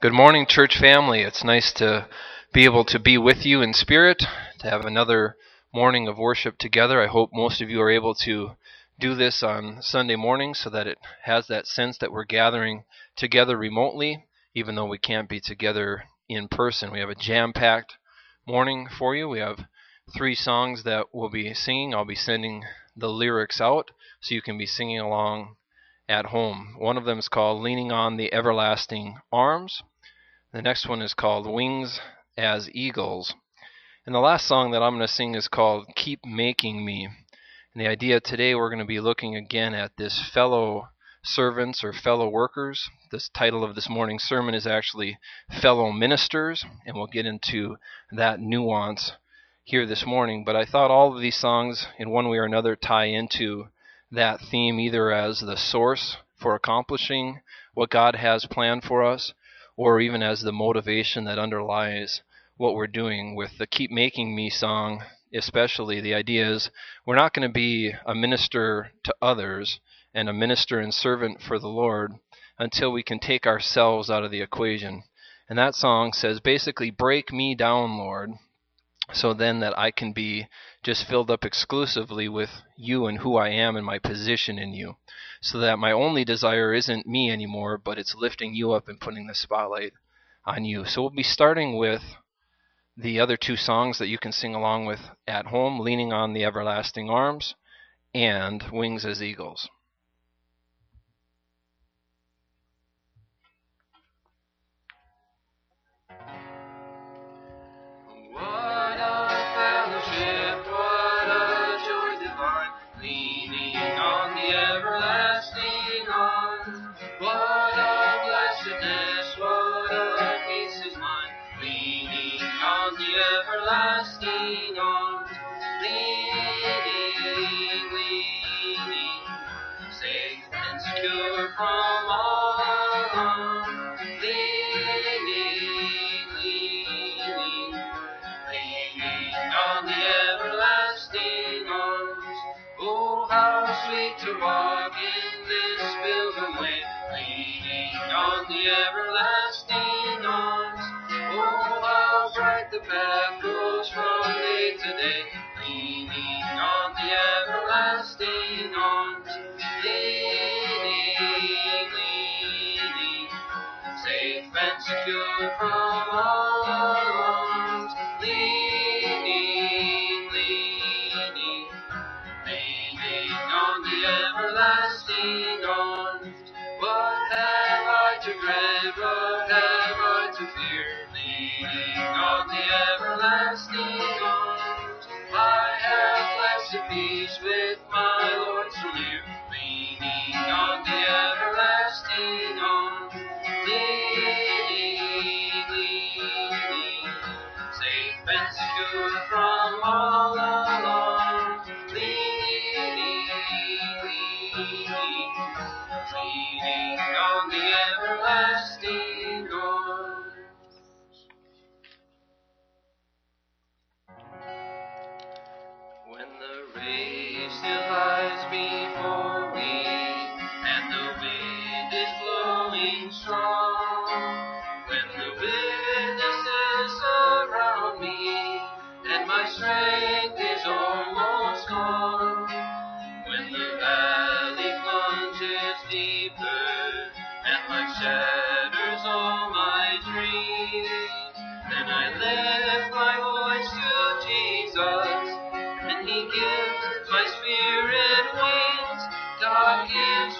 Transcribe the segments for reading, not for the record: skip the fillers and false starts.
Good morning, church family. It's nice to be able to be with you in spirit, to have another morning of worship together. I hope most of you are able to do this on Sunday morning so that it has that sense that we're gathering together remotely, even though we can't be together in person. We have a jam-packed morning for you. We have 3 songs that we'll be singing. I'll be sending the lyrics out so you can be singing along at home. One of them is called Leaning on the Everlasting Arms. The next one is called Wings as Eagles. And the last song that I'm going to sing is called Keep Making Me. And the idea today, we're going to be looking again at this fellow servants or fellow workers. This title of this morning's sermon is actually Fellow Ministers, and we'll get into that nuance here this morning. But I thought all of these songs, in one way or another, tie into that theme, either as the source for accomplishing what God has planned for us, or even as the motivation that underlies what we're doing. With the Keep Making Me song especially, the idea is we're not going to be a minister to others and a minister and servant for the Lord until we can take ourselves out of the equation. And that song says basically, break me down, Lord, so then that I can be just filled up exclusively with you and who I am and my position in you, so that my only desire isn't me anymore, but it's lifting you up and putting the spotlight on you. So we'll be starting with the other 2 songs that you can sing along with at home, Leaning on the Everlasting Arms and Wings as Eagles. Everlasting arms, leaning, safe and secure from all harm. Leaning on the everlasting arms. Oh, how sweet to walk in this pilgrim way, leaning on the everlasting arms. Oh, how bright the path goes from day to day, leaning on the everlasting arms. Leaning, safe and secure from all alarms. Leaning on the everlasting arms. What have I to dread? What have I to fear? Leaning on the everlasting arms. I have blessed peace with my Lord so near. Leaning on the everlasting arms. Leaning, safe and secure from all alarms. Leaning on the everlasting arms. When the race still lies before me, and the wind is blowing strong, when the witnesses surround me, and my strength is almost gone, when the valley plunges deeper, and life shatters all my dreams, then I lift my voice to Jesus, and He gives my spirit wings. God gives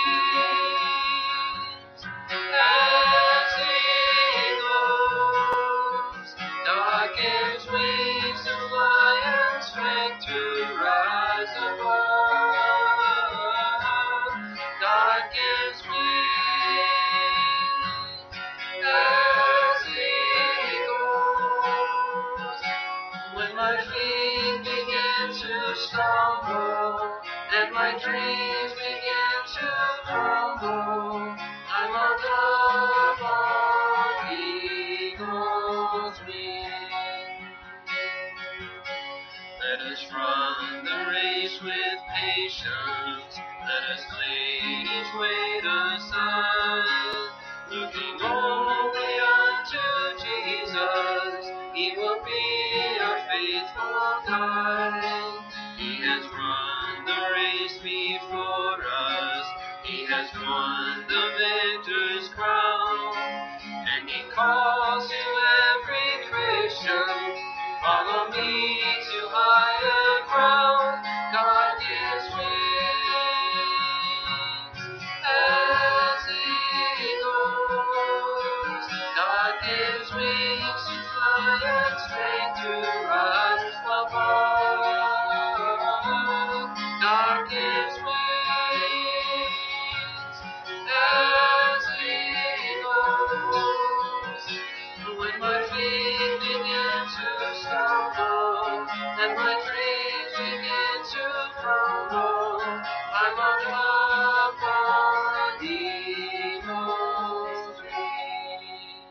wings as eagles. God gives wings to fly and strength to rise above. God gives wings as eagles. When my feet begin to stumble and my dreams begin to crumble, I'm on top of eagle's wings. Let us run the race with patience. Let us lay each weight aside, looking only faithful guide. He has run the race before us. He has won the victor's crown. And he calls to every Christian, follow me to higher ground. God gives wings as eagles. God gives wings to fly and strength to rise above. God gives wings as eagles. When my feet begin to stumble and my dreams begin to crumble, I look up on eagle's wings.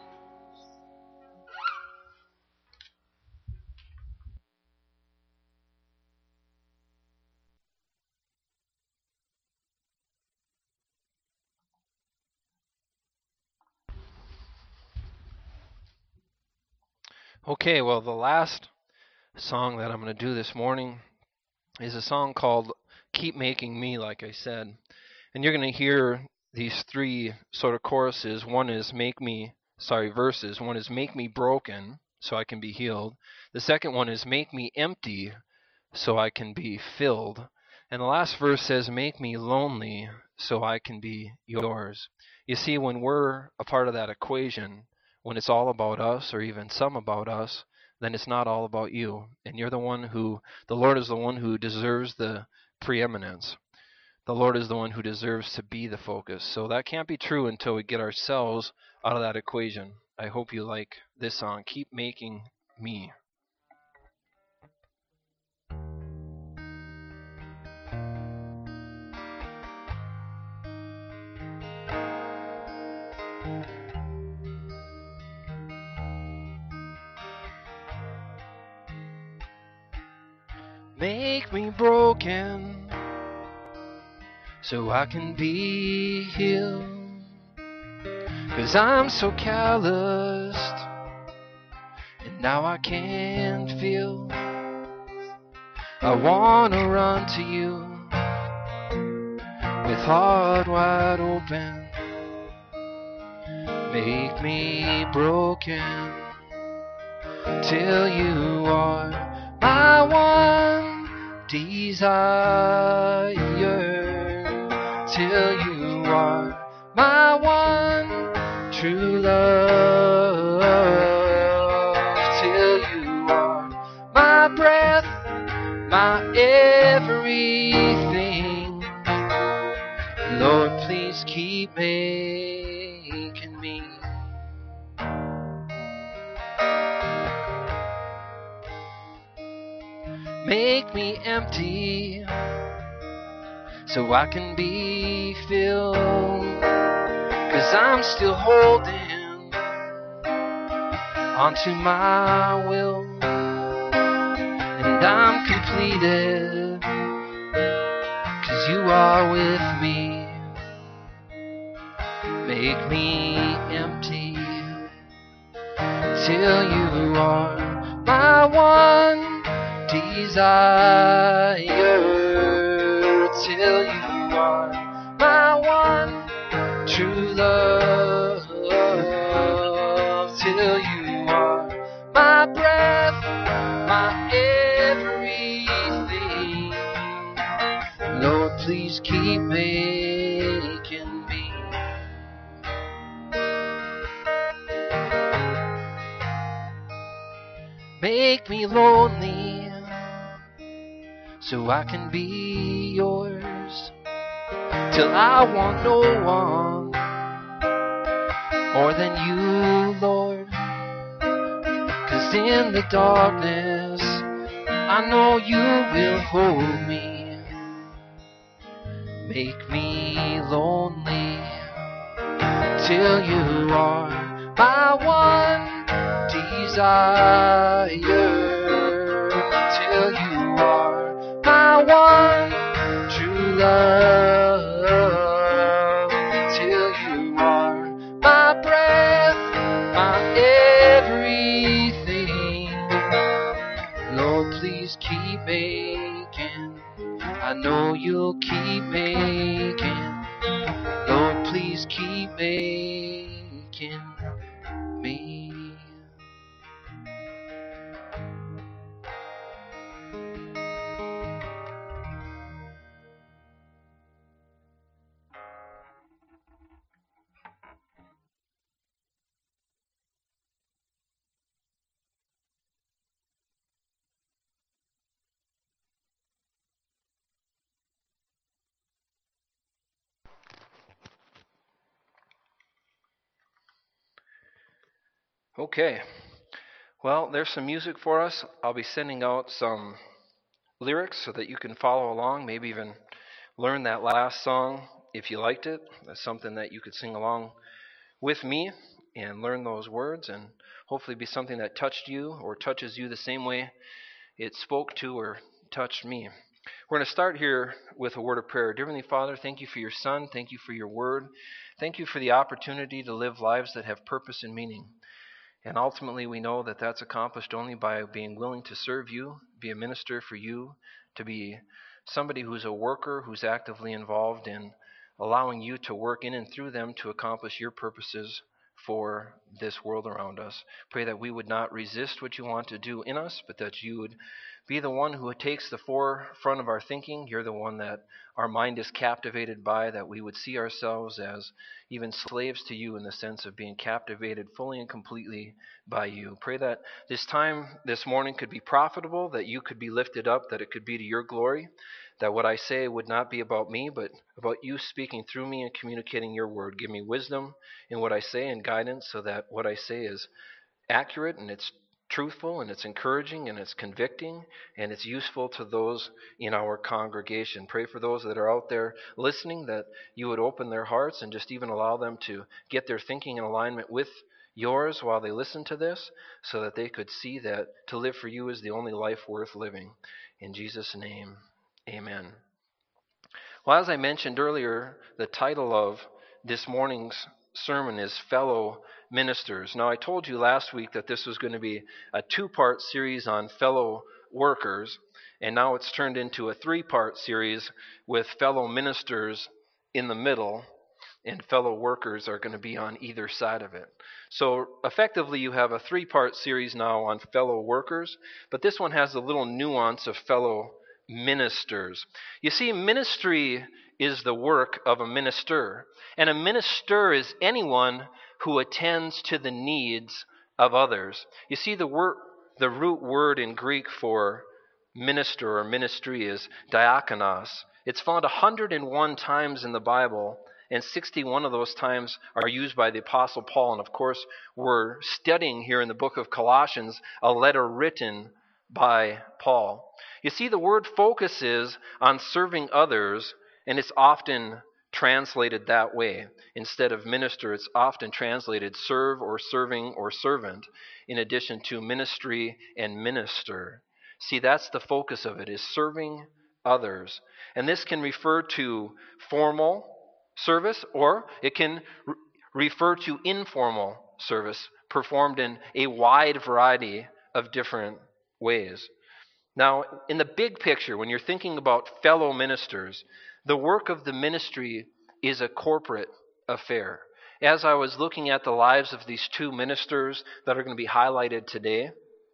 Okay, well, the last song that I'm going to do this morning is a song called Keep Making Me, like I said. And you're going to hear these three sort of choruses. One is verses. One is make me broken so I can be healed. The second one is make me empty so I can be filled. And the last verse says make me lonely so I can be yours. You see, when we're a part of that equation, when it's all about us or even some about us, then it's not all about you. And you're the Lord is the one who deserves the preeminence. The Lord is the one who deserves to be the focus. So that can't be true until we get ourselves out of that equation. I hope you like this song, Keep Making Me. Make me broken so I can be healed, 'cause I'm so calloused and now I can't feel. I wanna run to you with heart wide open. Make me broken till you are my one desire, till you are my one true love, till you are my breath, my everything. Lord, please keep making me. Make me empty so I can be filled, 'cause I'm still holding onto my will, and I'm completed 'cause you are with me. Make me empty till you are my one desire, till you are my one true love, till you are my breath, my everything. Lord, please keep making me. Make me lonely so I can be yours, till I want no one more than you, Lord. 'Cause in the darkness I know you will hold me. Make me lonely till you are my one desire, till you are my one true love, till you are my breath, my everything. Lord, I know you'll keep making. Lord, please keep making me. Okay. Well, there's some music for us. I'll be sending out some lyrics so that you can follow along, maybe even learn that last song if you liked it. That's something that you could sing along with me and learn those words and hopefully be something that touched you or touches you the same way it spoke to or touched me. We're going to start here with a word of prayer. Dear Heavenly Father, thank you for your Son. Thank you for your word. Thank you for the opportunity to live lives that have purpose and meaning. And ultimately, we know that that's accomplished only by being willing to serve you, be a minister for you, to be somebody who's a worker, who's actively involved in allowing you to work in and through them to accomplish your purposes for this world around us. Pray that we would not resist what you want to do in us, but that you would be the one who takes the forefront of our thinking. You're the one that our mind is captivated by, that we would see ourselves as even slaves to you in the sense of being captivated fully and completely by you. Pray that this time, this morning, could be profitable, that you could be lifted up, that it could be to your glory, that what I say would not be about me, but about you speaking through me and communicating your word. Give me wisdom in what I say and guidance so that what I say is accurate and it's truthful and it's encouraging and it's convicting and it's useful to those in our congregation. Pray for those that are out there listening, that you would open their hearts and just even allow them to get their thinking in alignment with yours while they listen to this, so that they could see that to live for you is the only life worth living. In Jesus' name, amen. Well, as I mentioned earlier, the title of this morning's sermon is Fellow Ministers. Now, I told you last week that this was going to be a two-part series on fellow workers, and now it's turned into a three-part series with fellow ministers in the middle, and fellow workers are going to be on either side of it. So effectively, you have a three-part series now on fellow workers, but this one has a little nuance of fellow ministers. You see, ministry is the work of a minister, and a minister is anyone who attends to the needs of others. You see, the root word in Greek for minister or ministry is diakonos. It's found 101 times in the Bible, and 61 of those times are used by the Apostle Paul. And of course, we're studying here in the book of Colossians a letter written by Paul. You see, the word focuses on serving others, and it's often translated that way. Instead of minister, it's often translated serve or serving or servant, in addition to ministry and minister. See, that's the focus of it, is serving others. And this can refer to formal service, or it can refer to informal service performed in a wide variety of different ways. Now, in the big picture, when you're thinking about fellow ministers, the work of the ministry is a corporate affair. As I was looking at the lives of these two ministers that are going to be highlighted today,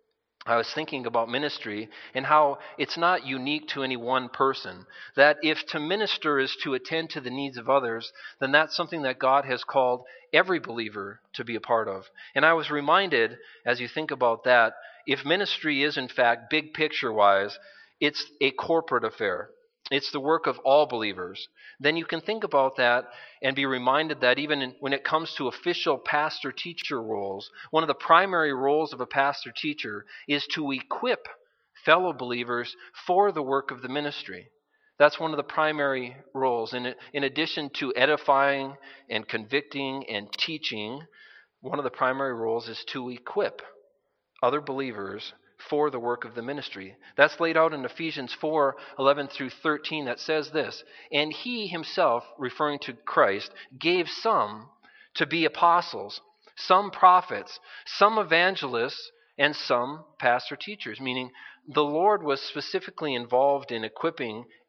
I was thinking about ministry and how it's not unique to any one person. That if to minister is to attend to the needs of others, then that's something that God has called every believer to be a part of. And I was reminded, as you think about that, if ministry is in fact, big picture wise, it's a corporate affair. It's the work of all believers. Then you can think about that and be reminded that even when it comes to official pastor-teacher roles, one of the primary roles of a pastor-teacher is to equip fellow believers for the work of the ministry. That's one of the primary roles. And in addition to edifying and convicting and teaching, one of the primary roles is to equip other believers for the work of the ministry. That's laid out in Ephesians 4:11 through 13, that says this: "And he himself," referring to Christ, "gave some to be apostles, some prophets, some evangelists, and some pastor teachers," meaning the Lord was specifically involved in equipping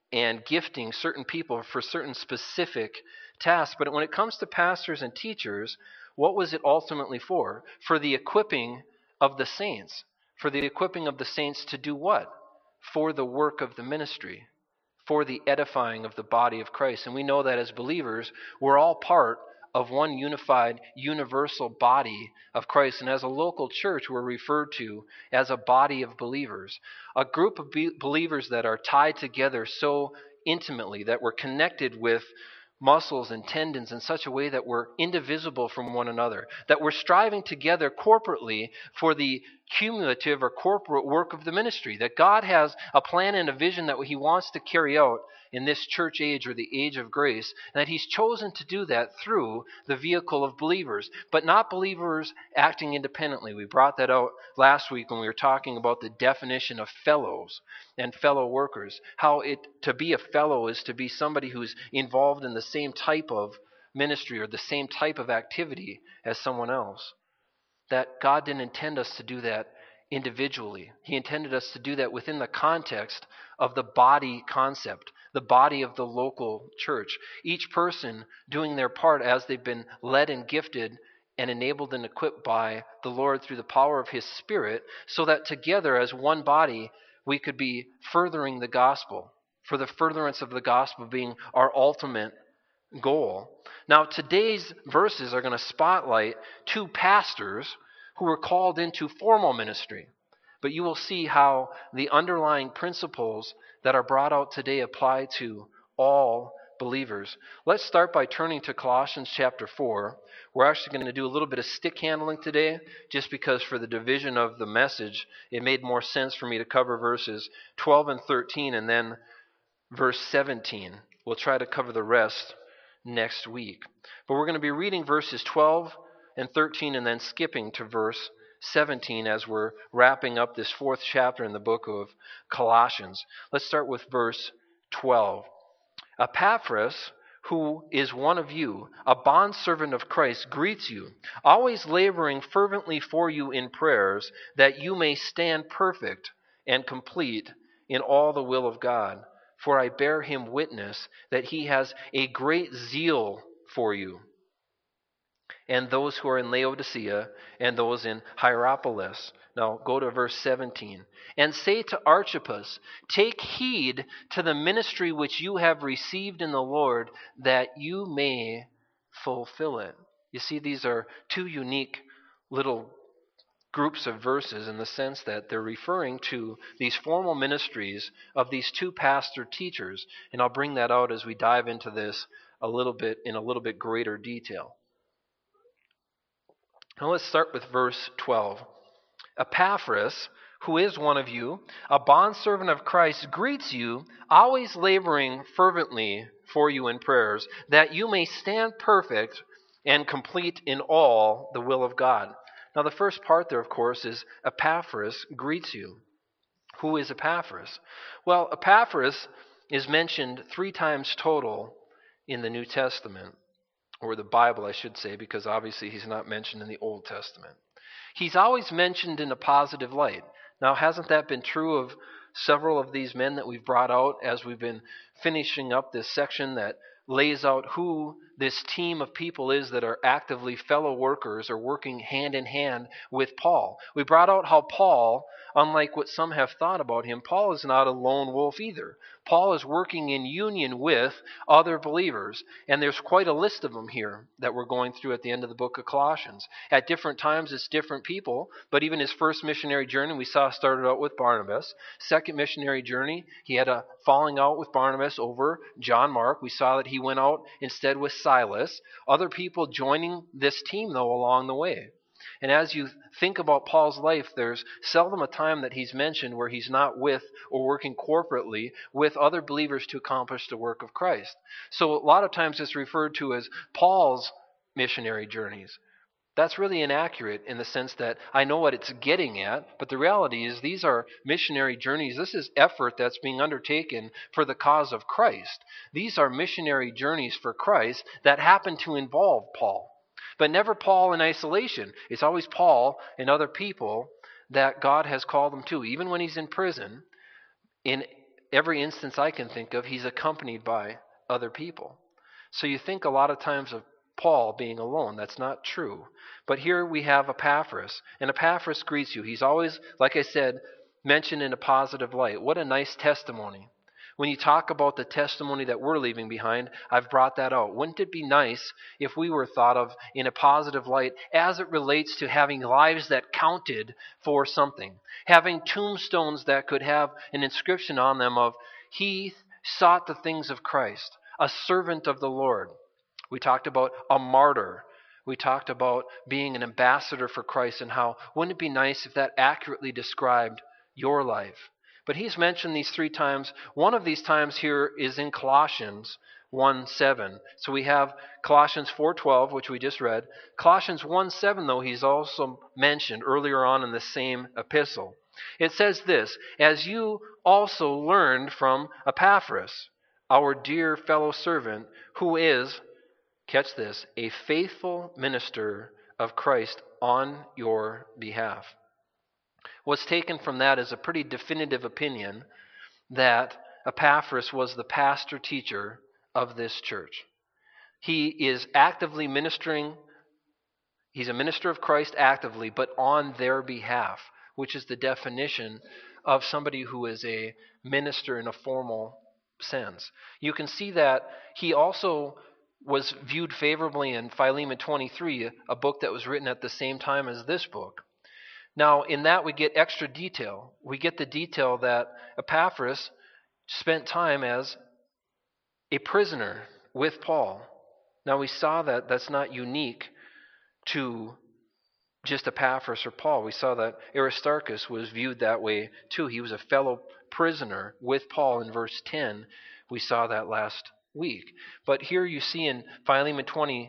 and gifting certain people for certain specific tasks. But when it comes to pastors and teachers, what was it ultimately for? For the equipping of the saints. For the equipping of the saints to do what? For the work of the ministry, for the edifying of the body of Christ. And we know that as believers, we're all part of one unified, universal body of Christ. And as a local church, we're referred to as a body of believers, a group of believers that are tied together so intimately, that we're connected with muscles and tendons in such a way that we're indivisible from one another, that we're striving together corporately for the cumulative or corporate work of the ministry, that God has a plan and a vision that he wants to carry out in this church age or the age of grace, and that he's chosen to do that through the vehicle of believers, but not believers acting independently. We brought that out last week when we were talking about the definition of fellows and fellow workers, how to be a fellow is to be somebody who's involved in the same type of ministry or the same type of activity as someone else. That God didn't intend us to do that individually. He intended us to do that within the context of the body concept, the body of the local church. Each person doing their part as they've been led and gifted and enabled and equipped by the Lord through the power of his Spirit, so that together as one body we could be furthering the gospel, for the furtherance of the gospel being our ultimate goal. Now, today's verses are going to spotlight two pastors who were called into formal ministry. But you will see how the underlying principles that are brought out today apply to all believers. Let's start by turning to Colossians chapter 4. We're actually going to do a little bit of stick handling today, just because for the division of the message, it made more sense for me to cover verses 12 and 13 and then verse 17. We'll try to cover the rest next week. But we're going to be reading verses 12 and 13 and then skipping to verse 17 as we're wrapping up this fourth chapter in the book of Colossians. Let's start with verse 12. Epaphras, who is one of you, a bondservant of Christ, greets you, always laboring fervently for you in prayers, that you may stand perfect and complete in all the will of God. For I bear him witness that he has a great zeal for you, and those who are in Laodicea, and those in Hierapolis. Now go to verse 17. And say to Archippus, take heed to the ministry which you have received in the Lord, that you may fulfill it. You see, these are two unique little groups of verses in the sense that they're referring to these formal ministries of these two pastor teachers. And I'll bring that out as we dive into this a little bit greater detail. Now let's start with verse 12. Epaphras, who is one of you, a bondservant of Christ, greets you, always laboring fervently for you in prayers, that you may stand perfect and complete in all the will of God. Now the first part there, of course, is Epaphras greets you. Who is Epaphras? Well, Epaphras is mentioned 3 times total in the New Testament. Or the Bible, I should say, because obviously he's not mentioned in the Old Testament. He's always mentioned in a positive light. Now, hasn't that been true of several of these men that we've brought out as we've been finishing up this section that lays out who this team of people is that are actively fellow workers or working hand in hand with Paul? We brought out how Paul, unlike what some have thought about him, Paul is not a lone wolf either. Paul is working in union with other believers, and there's quite a list of them here that we're going through at the end of the book of Colossians. At different times, it's different people, but even his first missionary journey we saw started out with Barnabas. Second missionary journey, he had a falling out with Barnabas over John Mark. We saw that he went out instead with Silas. Other people joining this team, though, along the way. And as you think about Paul's life, there's seldom a time that he's mentioned where he's not with or working corporately with other believers to accomplish the work of Christ. So a lot of times it's referred to as Paul's missionary journeys. That's really inaccurate in the sense that I know what it's getting at, but the reality is these are missionary journeys. This is effort that's being undertaken for the cause of Christ. These are missionary journeys for Christ that happen to involve Paul. But never Paul in isolation. It's always Paul and other people that God has called him to. Even when he's in prison, in every instance I can think of, he's accompanied by other people. So you think a lot of times of Paul being alone. That's not true. But here we have Epaphras, and Epaphras greets you. He's always, like I said, mentioned in a positive light. What a nice testimony. When you talk about the testimony that we're leaving behind, I've brought that out. Wouldn't it be nice if we were thought of in a positive light as it relates to having lives that counted for something? Having tombstones that could have an inscription on them of, he sought the things of Christ, a servant of the Lord. We talked about a martyr. We talked about being an ambassador for Christ and how wouldn't it be nice if that accurately described your life? But he's mentioned these 3 times. One of these times here is in Colossians 1:7. So we have Colossians 4:12, which we just read. Colossians 1:7, though, he's also mentioned earlier on in the same epistle. It says this, as you also learned from Epaphras, our dear fellow servant, who is, catch this, a faithful minister of Christ on your behalf. What's taken from that is a pretty definitive opinion that Epaphras was the pastor teacher of this church. He is actively ministering. He's a minister of Christ actively, but on their behalf, which is the definition of somebody who is a minister in a formal sense. You can see that he also was viewed favorably in Philemon 23, a book that was written at the same time as this book. Now, in that we get extra detail. We get the detail that Epaphras spent time as a prisoner with Paul. Now, we saw that that's not unique to just Epaphras or Paul. We saw that Aristarchus was viewed that way too. He was a fellow prisoner with Paul in verse 10. We saw that last week. But here you see in Philemon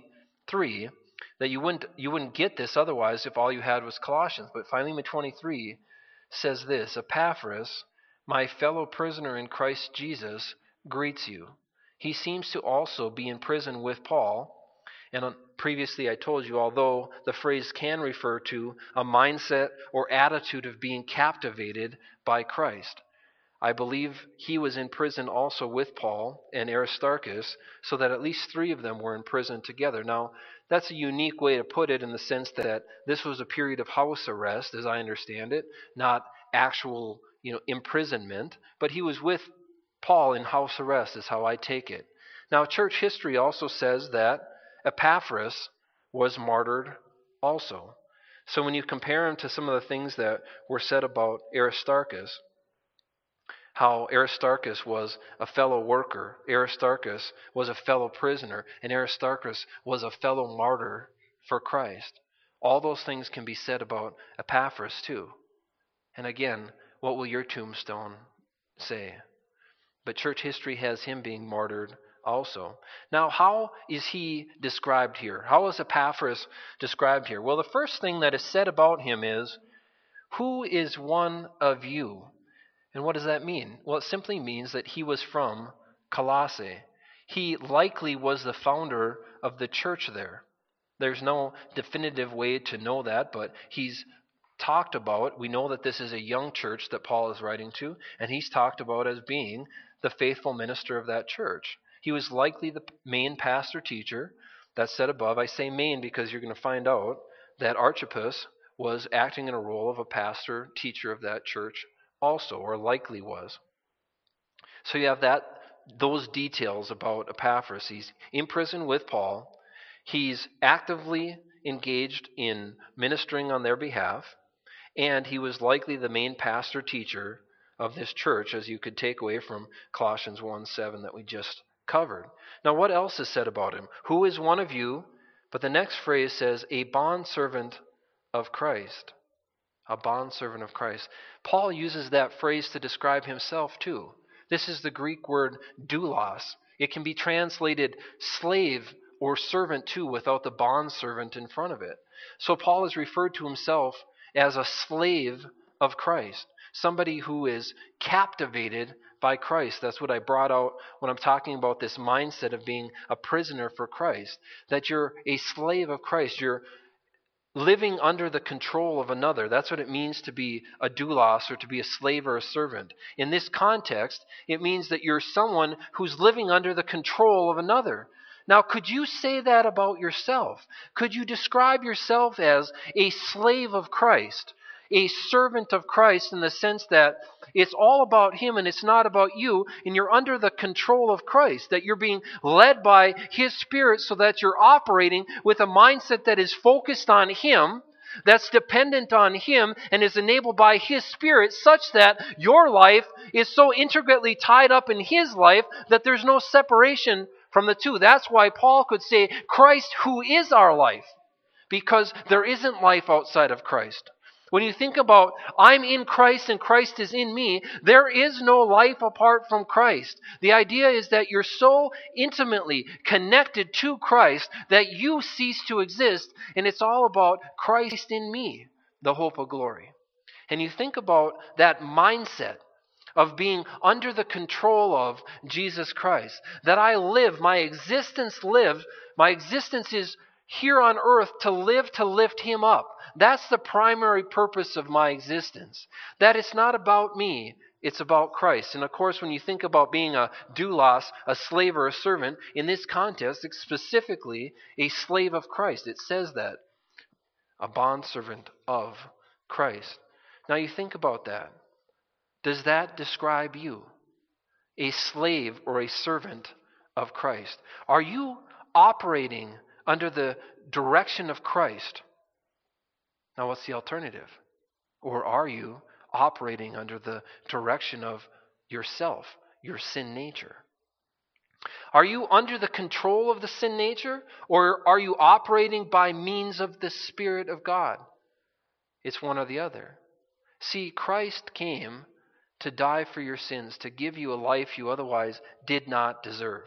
23 that you wouldn't get this otherwise if all you had was Colossians. But Philemon 23 says this, Epaphras, my fellow prisoner in Christ Jesus, greets you. He seems to also be in prison with Paul. And previously I told you, although the phrase can refer to a mindset or attitude of being captivated by Christ, I believe he was in prison also with Paul and Aristarchus, so that at least 3 of them were in prison together. Now, that's a unique way to put it in the sense that this was a period of house arrest, as I understand it, not actual, imprisonment, but he was with Paul in house arrest is how I take it. Now, church history also says that Epaphras was martyred also. So when you compare him to some of the things that were said about Aristarchus, how Aristarchus was a fellow worker, Aristarchus was a fellow prisoner, and Aristarchus was a fellow martyr for Christ. All those things can be said about Epaphras too. And again, what will your tombstone say? But church history has him being martyred also. Now, how is he described here? How is Epaphras described here? Well, the first thing that is said about him is, who is one of you? And what does that mean? Well, it simply means that he was from Colossae. He likely was the founder of the church there. There's no definitive way to know that, but he's talked about, we know that this is a young church that Paul is writing to, and he's talked about as being the faithful minister of that church. He was likely the main pastor teacher. That's said above. I say main because you're going to find out that Archippus was acting in a role of a pastor teacher of that church also, or likely was. So you have those details about Epaphras. He's in prison with Paul. He's actively engaged in ministering on their behalf, and he was likely the main pastor teacher of this church, as you could take away from Colossians 1:7 that we just covered. Now, what else is said about him? Who is one of you? But the next phrase says, a bondservant of Christ. A bondservant of Christ. Paul uses that phrase to describe himself too. This is the Greek word doulos. It can be translated slave or servant too without the bondservant in front of it. So Paul is referred to himself as a slave of Christ. Somebody who is captivated by Christ. That's what I brought out when I'm talking about this mindset of being a prisoner for Christ. That you're a slave of Christ. You're living under the control of another. That's what it means to be a doulos, or to be a slave or a servant. In this context, it means that you're someone who's living under the control of another. Now, could you say that about yourself? Could you describe yourself as a slave of Christ, a servant of Christ, in the sense that it's all about Him and it's not about you, and you're under the control of Christ, that you're being led by His Spirit so that you're operating with a mindset that is focused on Him, that's dependent on Him, and is enabled by His Spirit, such that your life is so intricately tied up in His life that there's no separation from the two. That's why Paul could say, Christ who is our life, because there isn't life outside of Christ. When you think about, I'm in Christ and Christ is in me, there is no life apart from Christ. The idea is that you're so intimately connected to Christ that you cease to exist, and it's all about Christ in me, the hope of glory. And you think about that mindset of being under the control of Jesus Christ, that I live, my existence is here on earth to lift Him up. That's the primary purpose of my existence. That it's not about me, it's about Christ. And of course, when you think about being a doulos, a slave or a servant, in this context, it's specifically a slave of Christ. It says that, a bondservant of Christ. Now you think about that. Does that describe you? A slave or a servant of Christ? Are you operating under the direction of Christ? Now, what's the alternative? Or are you operating under the direction of yourself, your sin nature? Are you under the control of the sin nature, or are you operating by means of the Spirit of God? It's one or the other. See, Christ came to die for your sins, to give you a life you otherwise did not deserve.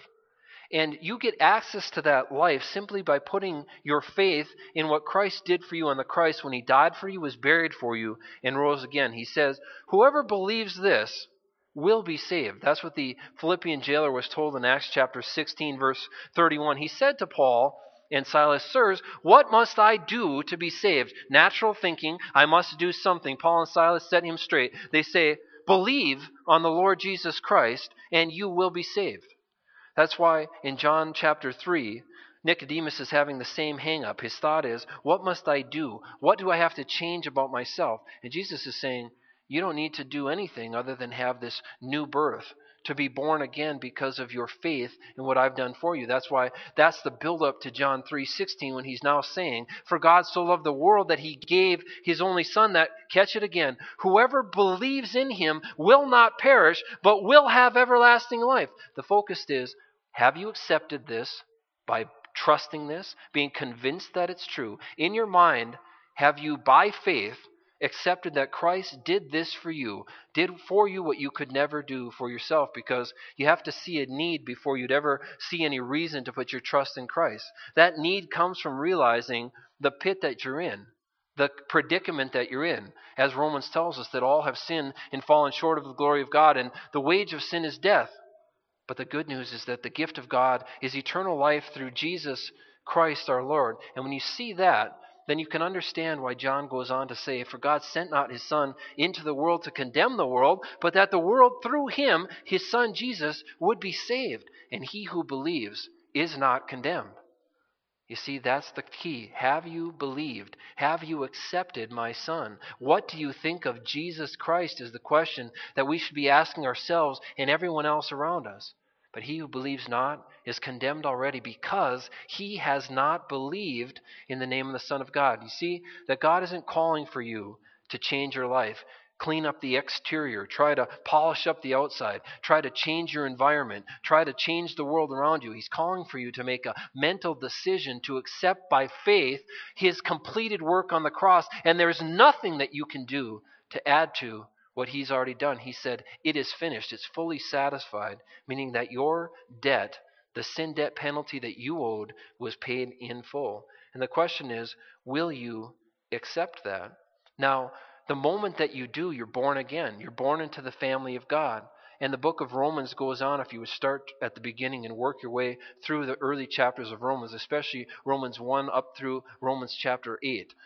And you get access to that life simply by putting your faith in what Christ did for you on the cross when He died for you, was buried for you, and rose again. He says, whoever believes this will be saved. That's what the Philippian jailer was told in Acts chapter 16, verse 31. He said to Paul and Silas, sirs, what must I do to be saved? Natural thinking, I must do something. Paul and Silas set him straight. They say, believe on the Lord Jesus Christ, and you will be saved. That's why in John chapter 3, Nicodemus is having the same hang-up. His thought is, what must I do? What do I have to change about myself? And Jesus is saying, you don't need to do anything other than have this new birth, to be born again because of your faith in what I've done for you. That's why that's the build-up to John 3:16, when He's now saying, for God so loved the world that He gave His only Son, that, catch it again, whoever believes in Him will not perish, but will have everlasting life. The focus is, have you accepted this by trusting this, being convinced that it's true? In your mind, have you, by faith, accepted that Christ did this for you, did for you what you could never do for yourself, because you have to see a need before you'd ever see any reason to put your trust in Christ. That need comes from realizing the pit that you're in, the predicament that you're in. As Romans tells us, that all have sinned and fallen short of the glory of God, and the wage of sin is death. But the good news is that the gift of God is eternal life through Jesus Christ our Lord. And when you see that, then you can understand why John goes on to say, for God sent not His Son into the world to condemn the world, but that the world through Him, His Son Jesus, would be saved. And he who believes is not condemned. You see, that's the key. Have you believed? Have you accepted my Son? What do you think of Jesus Christ is the question that we should be asking ourselves and everyone else around us. But he who believes not is condemned already, because he has not believed in the name of the Son of God. You see that God isn't calling for you to change your life. Clean up the exterior. Try to polish up the outside. Try to change your environment. Try to change the world around you. He's calling for you to make a mental decision to accept by faith His completed work on the cross. And there's nothing that you can do to add to what He's already done. He said, it is finished. It's fully satisfied, meaning that your debt, the sin debt penalty that you owed, was paid in full. And the question is, will you accept that? Now, the moment that you do, you're born again. You're born into the family of God. And the book of Romans goes on, if you would start at the beginning and work your way through the early chapters of Romans, especially Romans 1 up through Romans chapter 8.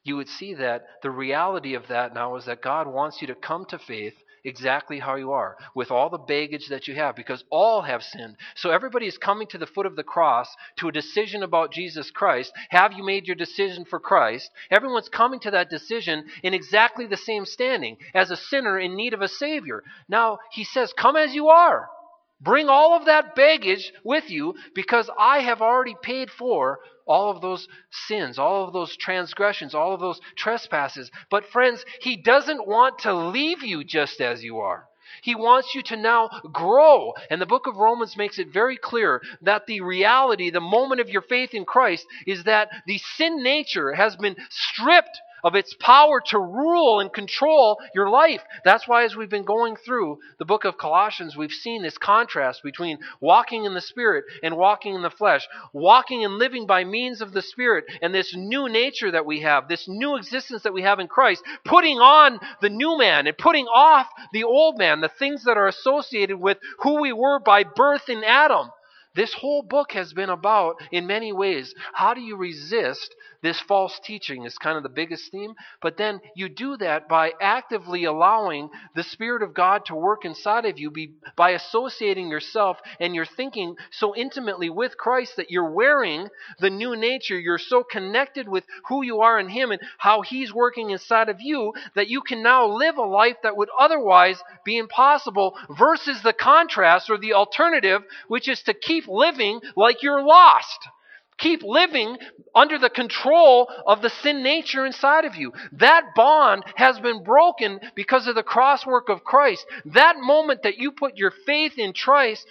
you would see that the reality of that now is that God wants you to come to faith exactly how you are, with all the baggage that you have, because all have sinned. So everybody is coming to the foot of the cross to a decision about Jesus Christ. Have you made your decision for Christ? Everyone's coming to that decision in exactly the same standing as a sinner in need of a Savior. Now, he says, come as you are. Bring all of that baggage with you, because I have already paid for all of those sins, all of those transgressions, all of those trespasses. But friends, he doesn't want to leave you just as you are. He wants you to now grow. And the book of Romans makes it very clear that the reality, the moment of your faith in Christ, is that the sin nature has been stripped of its power to rule and control your life. That's why as we've been going through the book of Colossians, we've seen this contrast between walking in the Spirit and walking in the flesh, walking and living by means of the Spirit, and this new nature that we have, this new existence that we have in Christ, putting on the new man and putting off the old man, the things that are associated with who we were by birth in Adam. This whole book has been about, in many ways, how do you resist this false teaching is kind of the biggest theme. But then you do that by actively allowing the Spirit of God to work inside of you, by associating yourself and your thinking so intimately with Christ that you're wearing the new nature. You're so connected with who you are in Him and how He's working inside of you that you can now live a life that would otherwise be impossible, versus the contrast or the alternative, which is to keep living like you're lost. Keep living under the control of the sin nature inside of you. That bond has been broken because of the cross work of Christ. That moment that you put your faith in Christ,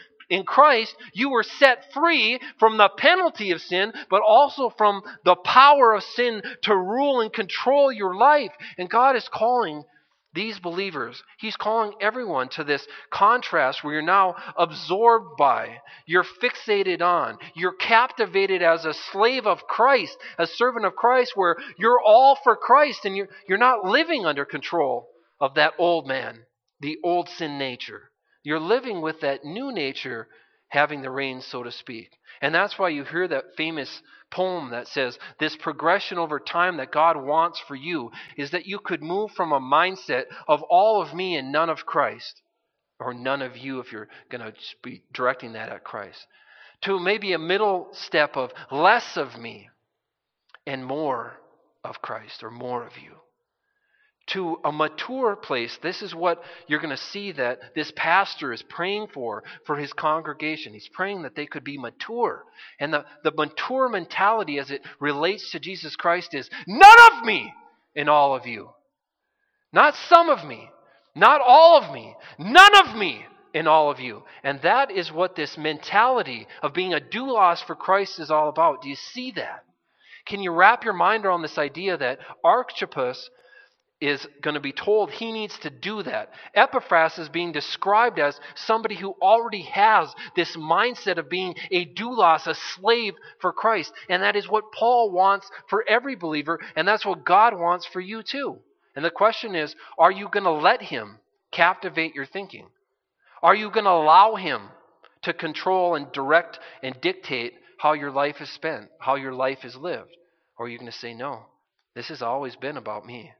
you were set free from the penalty of sin, but also from the power of sin to rule and control your life. And God is calling these believers, He's calling everyone to this contrast where you're now absorbed by, you're fixated on, you're captivated as a slave of Christ, a servant of Christ, where you're all for Christ and you're not living under control of that old man, the old sin nature. You're living with that new nature having the reins, so to speak. And that's why you hear that famous poem that says this progression over time that God wants for you is that you could move from a mindset of all of me and none of Christ, or none of you if you're going to be directing that at Christ, to maybe a middle step of less of me and more of Christ, or more of you. To a mature place. This is what you're going to see that this pastor is praying for his congregation. He's praying that they could be mature. And the mature mentality as it relates to Jesus Christ is none of me in all of you. Not some of me. Not all of me. None of me in all of you. And that is what this mentality of being a doulos for Christ is all about. Do you see that? Can you wrap your mind around this idea that Archippus is going to be told he needs to do that? Epaphras is being described as somebody who already has this mindset of being a doulos, a slave for Christ. And that is what Paul wants for every believer, and that's what God wants for you too. And the question is, are you going to let Him captivate your thinking? Are you going to allow Him to control and direct and dictate how your life is spent, how your life is lived? Or are you going to say, no, this has always been about me?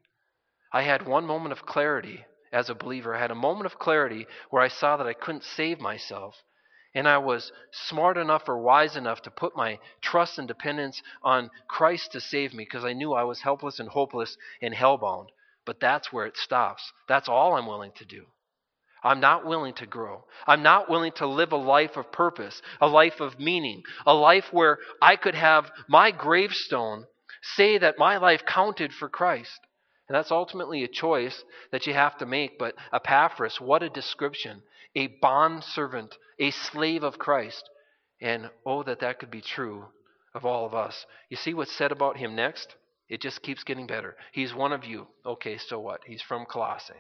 I had one moment of clarity as a believer. I had a moment of clarity where I saw that I couldn't save myself. And I was smart enough or wise enough to put my trust and dependence on Christ to save me, because I knew I was helpless and hopeless and hellbound. But that's where it stops. That's all I'm willing to do. I'm not willing to grow. I'm not willing to live a life of purpose, a life of meaning, a life where I could have my gravestone say that my life counted for Christ. And that's ultimately a choice that you have to make. But Epaphras, what a description. A bondservant, a slave of Christ. And oh, that could be true of all of us. You see what's said about him next? It just keeps getting better. He's one of you. Okay, so what? He's from Colossae.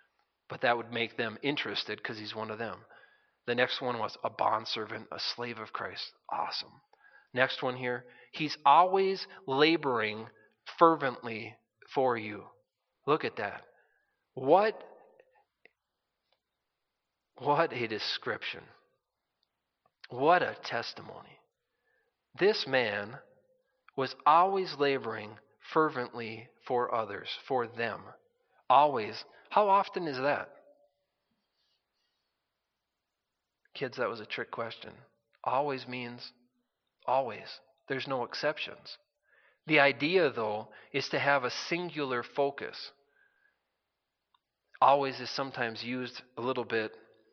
But that would make them interested because he's one of them. The next one was a bondservant, a slave of Christ. Awesome. Next one here. He's always laboring fervently for you. Look at that. What a description. What a testimony. This man was always laboring fervently for others, for them. Always. How often is that? Kids, that was a trick question. Always means always. There's no exceptions. The idea, though, is to have a singular focus. Always is sometimes used a little bit,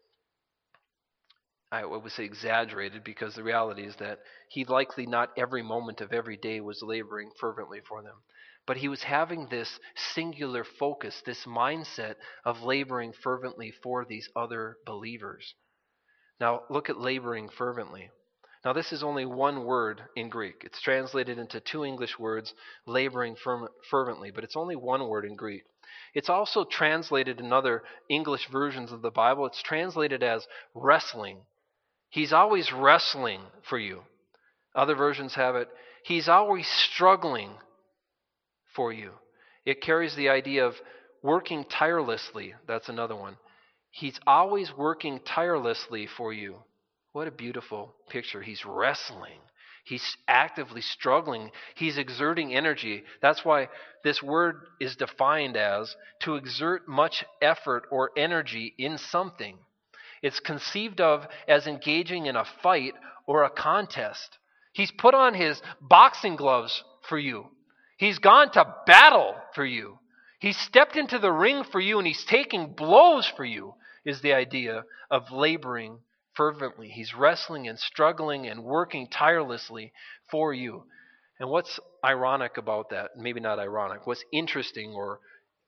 I would say exaggerated, because the reality is that he likely not every moment of every day was laboring fervently for them. But he was having this singular focus, this mindset of laboring fervently for these other believers. Now, look at laboring fervently. Now, this is only one word in Greek. It's translated into two English words, laboring fervently, but it's only one word in Greek. It's also translated in other English versions of the Bible. It's translated as wrestling. He's always wrestling for you. Other versions have it, he's always struggling for you. It carries the idea of working tirelessly. That's another one. He's always working tirelessly for you. What a beautiful picture. He's wrestling. He's actively struggling. He's exerting energy. That's why this word is defined as to exert much effort or energy in something. It's conceived of as engaging in a fight or a contest. He's put on his boxing gloves for you. He's gone to battle for you. He's stepped into the ring for you, and he's taking blows for you, is the idea of laboring fervently. He's wrestling and struggling and working tirelessly for you. And what's ironic about that, maybe not ironic, what's interesting or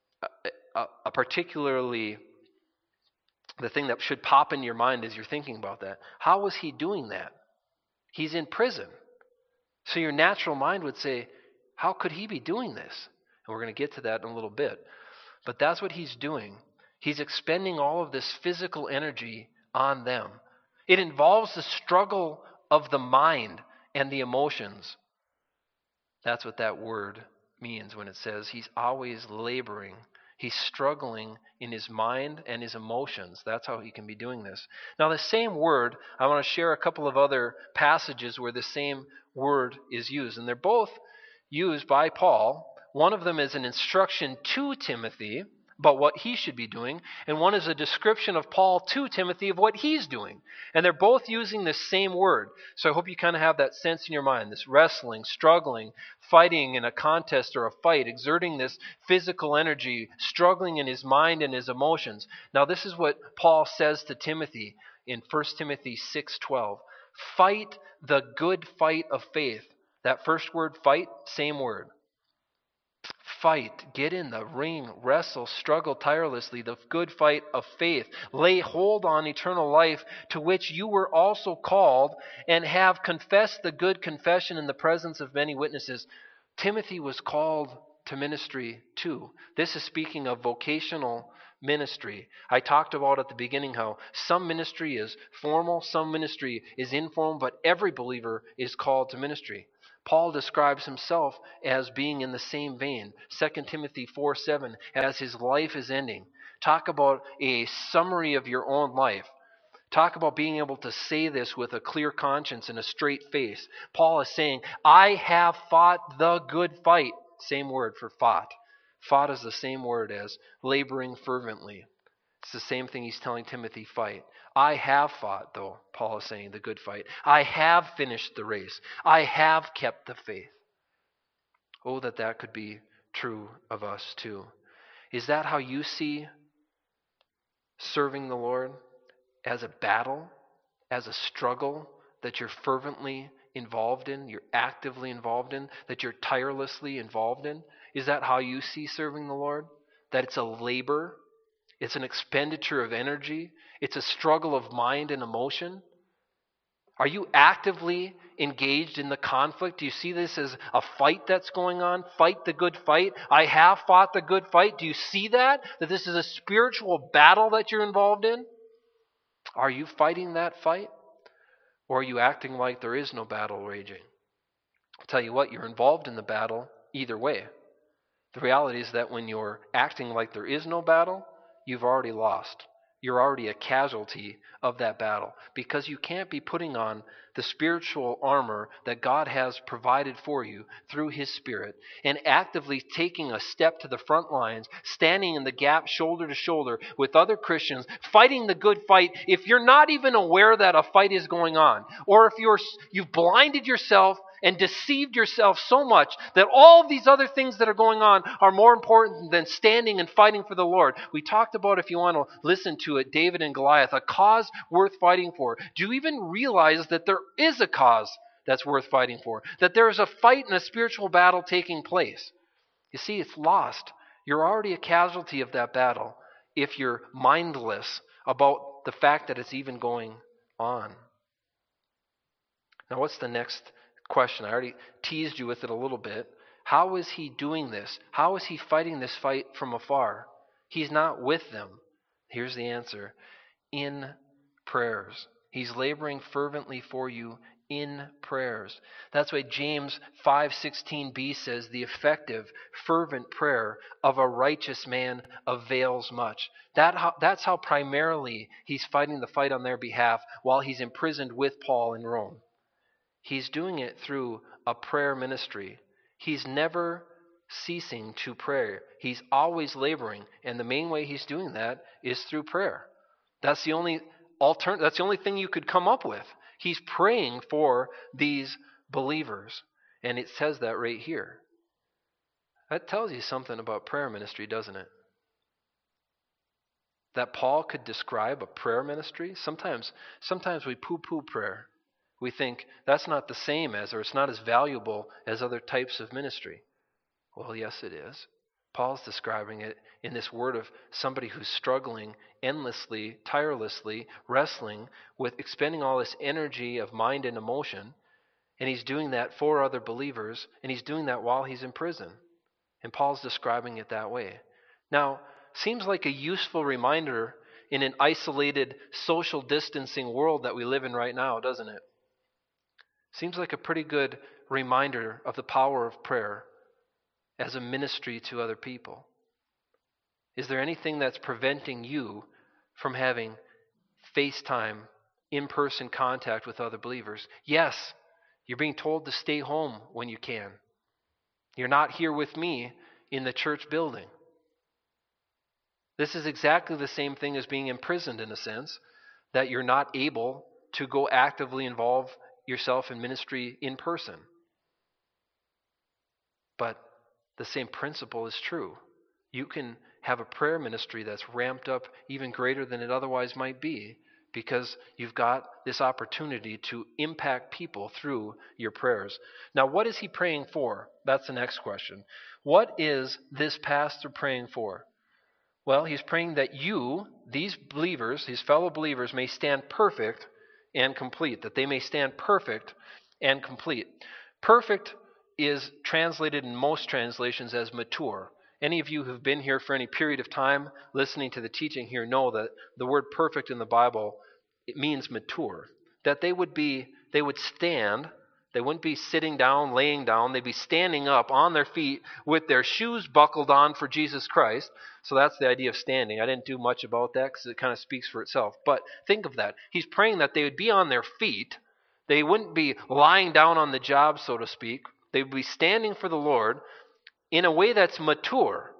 a particularly the thing that should pop in your mind as you're thinking about that, how was he doing that? He's in prison. So your natural mind would say, how could he be doing this? And we're going to get to that in a little bit. But that's what he's doing. He's expending all of this physical energy on them. It involves the struggle of the mind and the emotions. That's what that word means when it says he's always laboring. He's struggling in his mind and his emotions. That's how he can be doing this. Now, the same word, I want to share a couple of other passages where the same word is used. And they're both used by Paul. One of them is an instruction to Timothy about what he should be doing, and one is a description of Paul to Timothy of what he's doing. And they're both using the same word. So I hope you kind of have that sense in your mind, this wrestling, struggling, fighting in a contest or a fight, exerting this physical energy, struggling in his mind and his emotions. Now this is what Paul says to Timothy in 1 Timothy 6:12. Fight the good fight of faith. That first word, fight, same word. Fight, get in the ring, wrestle, struggle tirelessly, the good fight of faith. Lay hold on eternal life, to which you were also called, and have confessed the good confession in the presence of many witnesses. Timothy was called to ministry too. This is speaking of vocational ministry. I talked about at the beginning how some ministry is formal, some ministry is informal, but every believer is called to ministry. Paul describes himself as being in the same vein. 2 Timothy 4:7, as his life is ending. Talk about a summary of your own life. Talk about being able to say this with a clear conscience and a straight face. Paul is saying, I have fought the good fight. Same word for fought. Fought is the same word as laboring fervently. It's the same thing he's telling Timothy, fight. I have fought, though, Paul is saying, the good fight. I have finished the race. I have kept the faith. Oh, that could be true of us too. Is that how you see serving the Lord? As a battle? As a struggle that you're fervently involved in? You're actively involved in? That you're tirelessly involved in? Is that how you see serving the Lord? That it's a labor? It's an expenditure of energy. It's a struggle of mind and emotion. Are you actively engaged in the conflict? Do you see this as a fight that's going on? Fight the good fight. I have fought the good fight. Do you see that? That this is a spiritual battle that you're involved in? Are you fighting that fight? Or are you acting like there is no battle raging? I'll tell you what, you're involved in the battle either way. The reality is that when you're acting like there is no battle, you've already lost. you're already a casualty of that battle, because you can't be putting on the spiritual armor that God has provided for you through His Spirit and actively taking a step to the front lines, standing in the gap shoulder to shoulder with other Christians, fighting the good fight if you're not even aware that a fight is going on, or if you've blinded yourself and deceived yourself so much that all of these other things that are going on are more important than standing and fighting for the Lord. We talked about, if you want to listen to it, David and Goliath, a cause worth fighting for. Do you even realize that there is a cause that's worth fighting for? That there is a fight and a spiritual battle taking place? You see, it's lost. You're already a casualty of that battle if you're mindless about the fact that it's even going on. Now, what's the next question? I already teased you with it a little bit. How is he doing this? How is he fighting this fight from afar? He's not with them. Here's the answer. In prayers. He's laboring fervently for you in prayers. That's why James 5:16b says the effective, fervent prayer of a righteous man avails much. That's how primarily he's fighting the fight on their behalf while he's imprisoned with Paul in Rome. He's doing it through a prayer ministry. He's never ceasing to pray. He's always laboring, and the main way he's doing that is through prayer. That's the only thing you could come up with. He's praying for these believers, and it says that right here. That tells you something about prayer ministry, doesn't it? That Paul could describe a prayer ministry. Sometimes we poo-poo prayer. We think that's not the same as, or it's not as valuable as other types of ministry. Well, yes, it is. Paul's describing it in this word of somebody who's struggling endlessly, tirelessly, wrestling with expending all this energy of mind and emotion. And he's doing that for other believers, and he's doing that while he's in prison. And Paul's describing it that way. Now, seems like a useful reminder in an isolated, social distancing world that we live in right now, doesn't it? Seems like a pretty good reminder of the power of prayer as a ministry to other people. Is there anything that's preventing you from having FaceTime, in-person contact with other believers? Yes, you're being told to stay home when you can. You're not here with me in the church building. This is exactly the same thing as being imprisoned in a sense, that you're not able to go actively involve yourself in ministry in person. But the same principle is true. You can have a prayer ministry that's ramped up even greater than it otherwise might be, because you've got this opportunity to impact people through your prayers. Now, what is he praying for? That's the next question. What is this pastor praying for? Well, he's praying that you, these believers, his fellow believers, may stand perfect and complete, that they may stand perfect and complete. Perfect is translated in most translations as mature. Any of you who've been here for any period of time listening to the teaching here know that the word perfect in the Bible, it means mature. That they would stand, they wouldn't be sitting down, laying down, they'd be standing up on their feet with their shoes buckled on for Jesus Christ. So that's the idea of standing. I didn't do much about that because it kind of speaks for itself. But think of that. He's praying that they would be on their feet. They wouldn't be lying down on the job, so to speak. They would be standing for the Lord in a way that's mature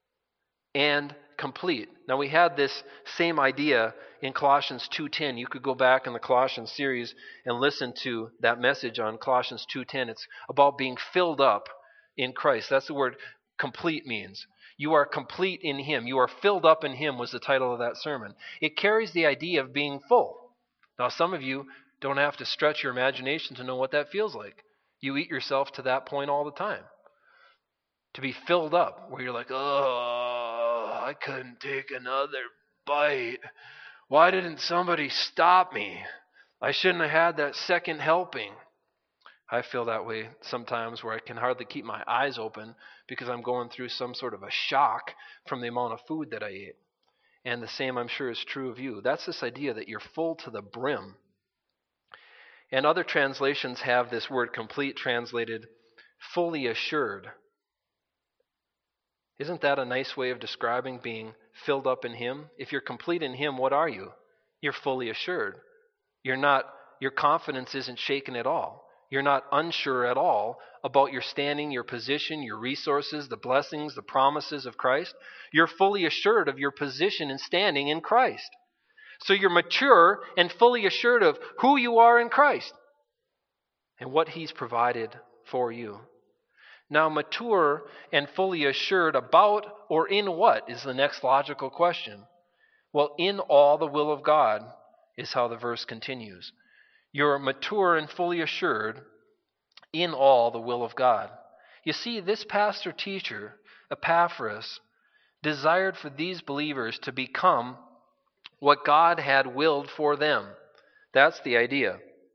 and complete. Now, we had this same idea in Colossians 2:10. You could go back in the Colossians series and listen to that message on Colossians 2:10. It's about being filled up in Christ. That's the word complete means. You are complete in Him. You are filled up in Him was the title of that sermon. It carries the idea of being full. Now, some of you don't have to stretch your imagination to know what that feels like. You eat yourself to that point all the time. To be filled up, where you're like, oh, I couldn't take another bite. Why didn't somebody stop me? I shouldn't have had that second helping. I feel that way sometimes, where I can hardly keep my eyes open because I'm going through some sort of a shock from the amount of food that I ate. And the same, I'm sure, is true of you. That's this idea that you're full to the brim. And other translations have this word complete translated fully assured. Isn't that a nice way of describing being filled up in Him? If you're complete in Him, what are you? You're fully assured. Your confidence isn't shaken at all. You're not unsure at all about your standing, your position, your resources, the blessings, the promises of Christ. You're fully assured of your position and standing in Christ. So you're mature and fully assured of who you are in Christ and what He's provided for you. Now, mature and fully assured about or in what is the next logical question? Well, in all the will of God is how the verse continues. You're mature and fully assured in all the will of God. You see, this pastor-teacher, Epaphras, desired for these believers to become what God had willed for them. That's the idea.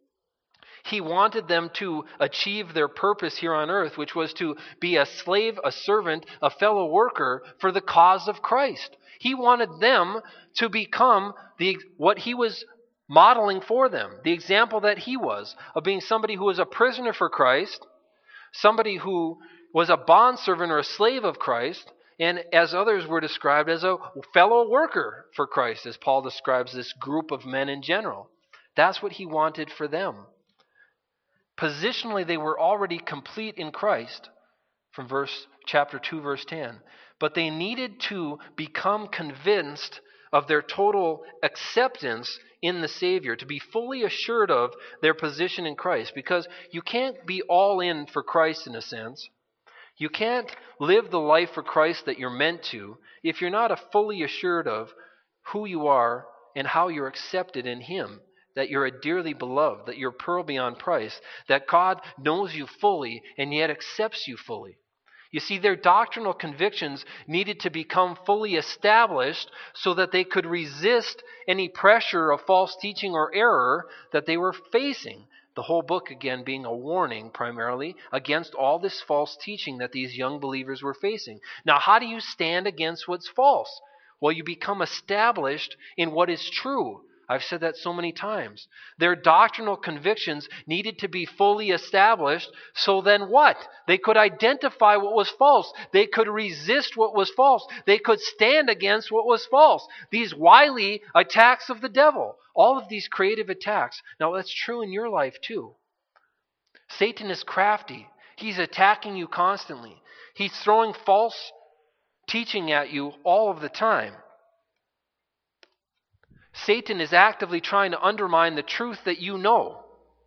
He wanted them to achieve their purpose here on earth, which was to be a slave, a servant, a fellow worker for the cause of Christ. He wanted them to become what He was modeling for them, the example that He was, of being somebody who was a prisoner for Christ, somebody who was a bondservant or a slave of Christ, and as others were described as a fellow worker for Christ, as Paul describes this group of men in general. That's what He wanted for them. Positionally, they were already complete in Christ from chapter 2, verse 10. But they needed to become convinced of their total acceptance in the Savior, to be fully assured of their position in Christ. Because you can't be all in for Christ in a sense. You can't live the life for Christ that you're meant to if you're not fully assured of who you are and how you're accepted in Him. That you're a dearly beloved, that you're pearl beyond price, that God knows you fully and yet accepts you fully. You see, their doctrinal convictions needed to become fully established so that they could resist any pressure of false teaching or error that they were facing. The whole book, again, being a warning primarily against all this false teaching that these young believers were facing. Now, how do you stand against what's false? Well, you become established in what is true. I've said that so many times. Their doctrinal convictions needed to be fully established, so then what? They could identify what was false. They could resist what was false. They could stand against what was false. These wily attacks of the devil. All of these creative attacks. Now that's true in your life too. Satan is crafty. He's attacking you constantly. He's throwing false teaching at you all of the time. Satan is actively trying to undermine the truth that you know.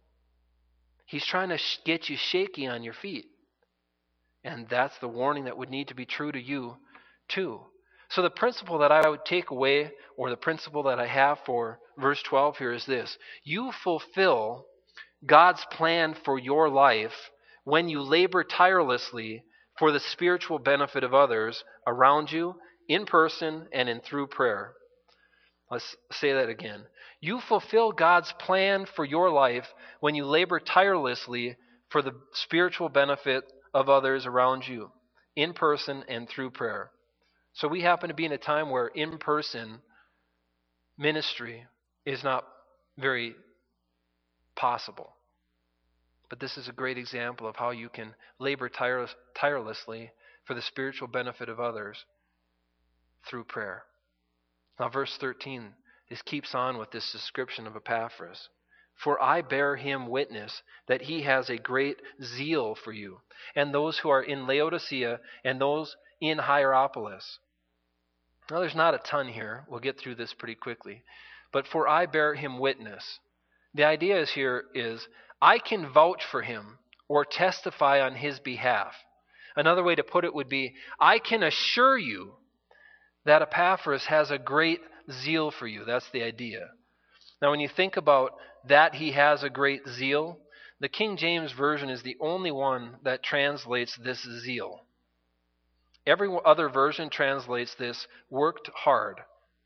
He's trying to get you shaky on your feet. And that's the warning that would need to be true to you too. So the principle that I would take away, or the principle that I have for verse 12 here is this. You fulfill God's plan for your life when you labor tirelessly for the spiritual benefit of others around you, in person and in through prayer. Let's say that again. You fulfill God's plan for your life when you labor tirelessly for the spiritual benefit of others around you, in person and through prayer. So we happen to be in a time where in-person ministry is not very possible. But this is a great example of how you can labor tirelessly for the spiritual benefit of others through prayer. Now, verse 13, this keeps on with this description of Epaphras. For I bear him witness that he has a great zeal for you, and those who are in Laodicea, and those in Hierapolis. Now, there's not a ton here. We'll get through this pretty quickly. But for I bear him witness. The idea here is I can vouch for him or testify on his behalf. Another way to put it would be, I can assure you that Epaphras has a great zeal for you. That's the idea. Now, when you think about that he has a great zeal, the King James Version is the only one that translates this zeal. Every other version translates this worked hard.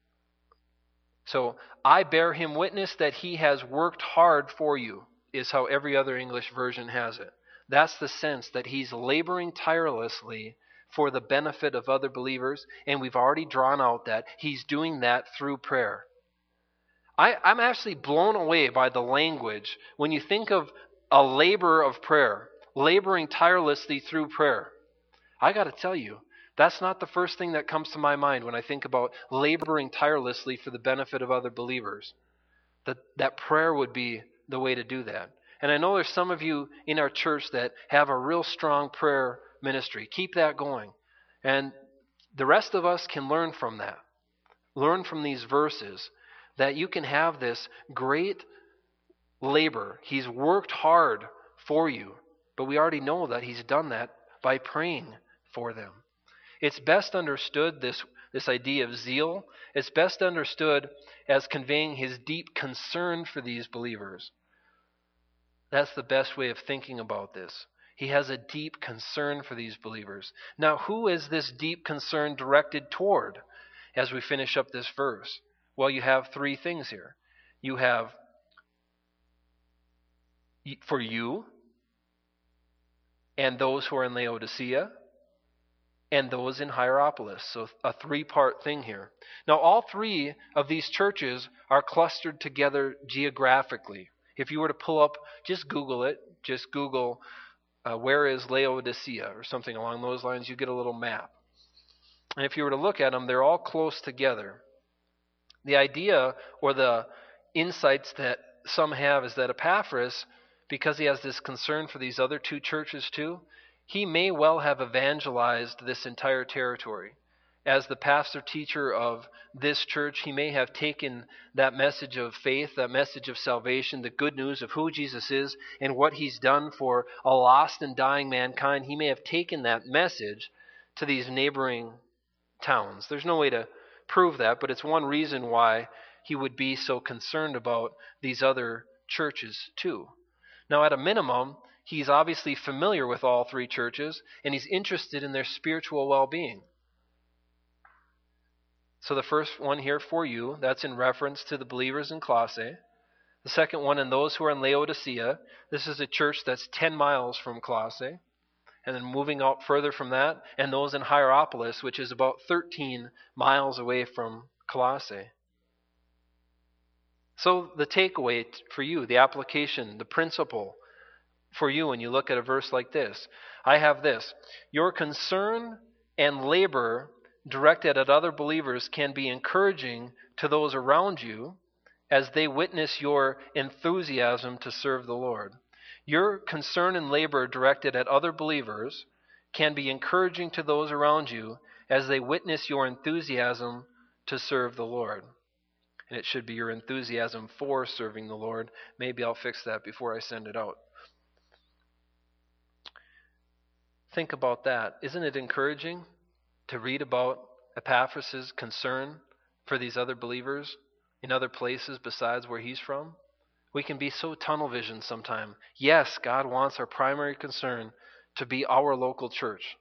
So, I bear him witness that he has worked hard for you, is how every other English version has it. That's the sense that he's laboring tirelessly for the benefit of other believers, and we've already drawn out that he's doing that through prayer. I'm actually blown away by the language when you think of a labor of prayer, laboring tirelessly through prayer. I got to tell you, That's not the first thing that comes to my mind when I think about laboring tirelessly for the benefit of other believers. That prayer would be the way to do that. And I know there's some of you in our church that have a real strong prayer ministry. Keep that going. And the rest of us can learn from that. Learn from these verses that you can have this great labor. He's worked hard for you, but we already know that he's done that by praying for them. It's best understood, this idea of zeal, it's best understood as conveying his deep concern for these believers. That's the best way of thinking about this. He has a deep concern for these believers. Now, who is this deep concern directed toward as we finish up this verse? Well, you have three things here. You have for you and those who are in Laodicea and those in Hierapolis. So a three-part thing here. Now, all three of these churches are clustered together geographically. If you were to pull up, just Google it. Just Google where is Laodicea or something along those lines. You get a little map. And if you were to look at them, they're all close together. The idea or the insights that some have is that Epaphras, because he has this concern for these other two churches too, he may well have evangelized this entire territory. As the pastor-teacher of this church, he may have taken that message of faith, that message of salvation, the good news of who Jesus is and what he's done for a lost and dying mankind. He may have taken that message to these neighboring towns. There's no way to prove that, but it's one reason why he would be so concerned about these other churches too. Now, at a minimum, he's obviously familiar with all three churches, and he's interested in their spiritual well-being. So the first one here for you, that's in reference to the believers in Colossae. The second one, in those who are in Laodicea. This is a church that's 10 miles from Colossae. And then moving out further from that, and those in Hierapolis, which is about 13 miles away from Colossae. So the takeaway for you, the application, the principle for you when you look at a verse like this, I have this. Your concern and labor directed at other believers can be encouraging to those around you as they witness your enthusiasm to serve the Lord. Your concern and labor directed at other believers can be encouraging to those around you as they witness your enthusiasm to serve the Lord. And it should be your enthusiasm for serving the Lord. Maybe I'll fix that before I send it out. Think about that. Isn't it encouraging to read about Epaphras' concern for these other believers in other places besides where he's from? We can be so tunnel visioned sometimes. Yes, God wants our primary concern to be our local church.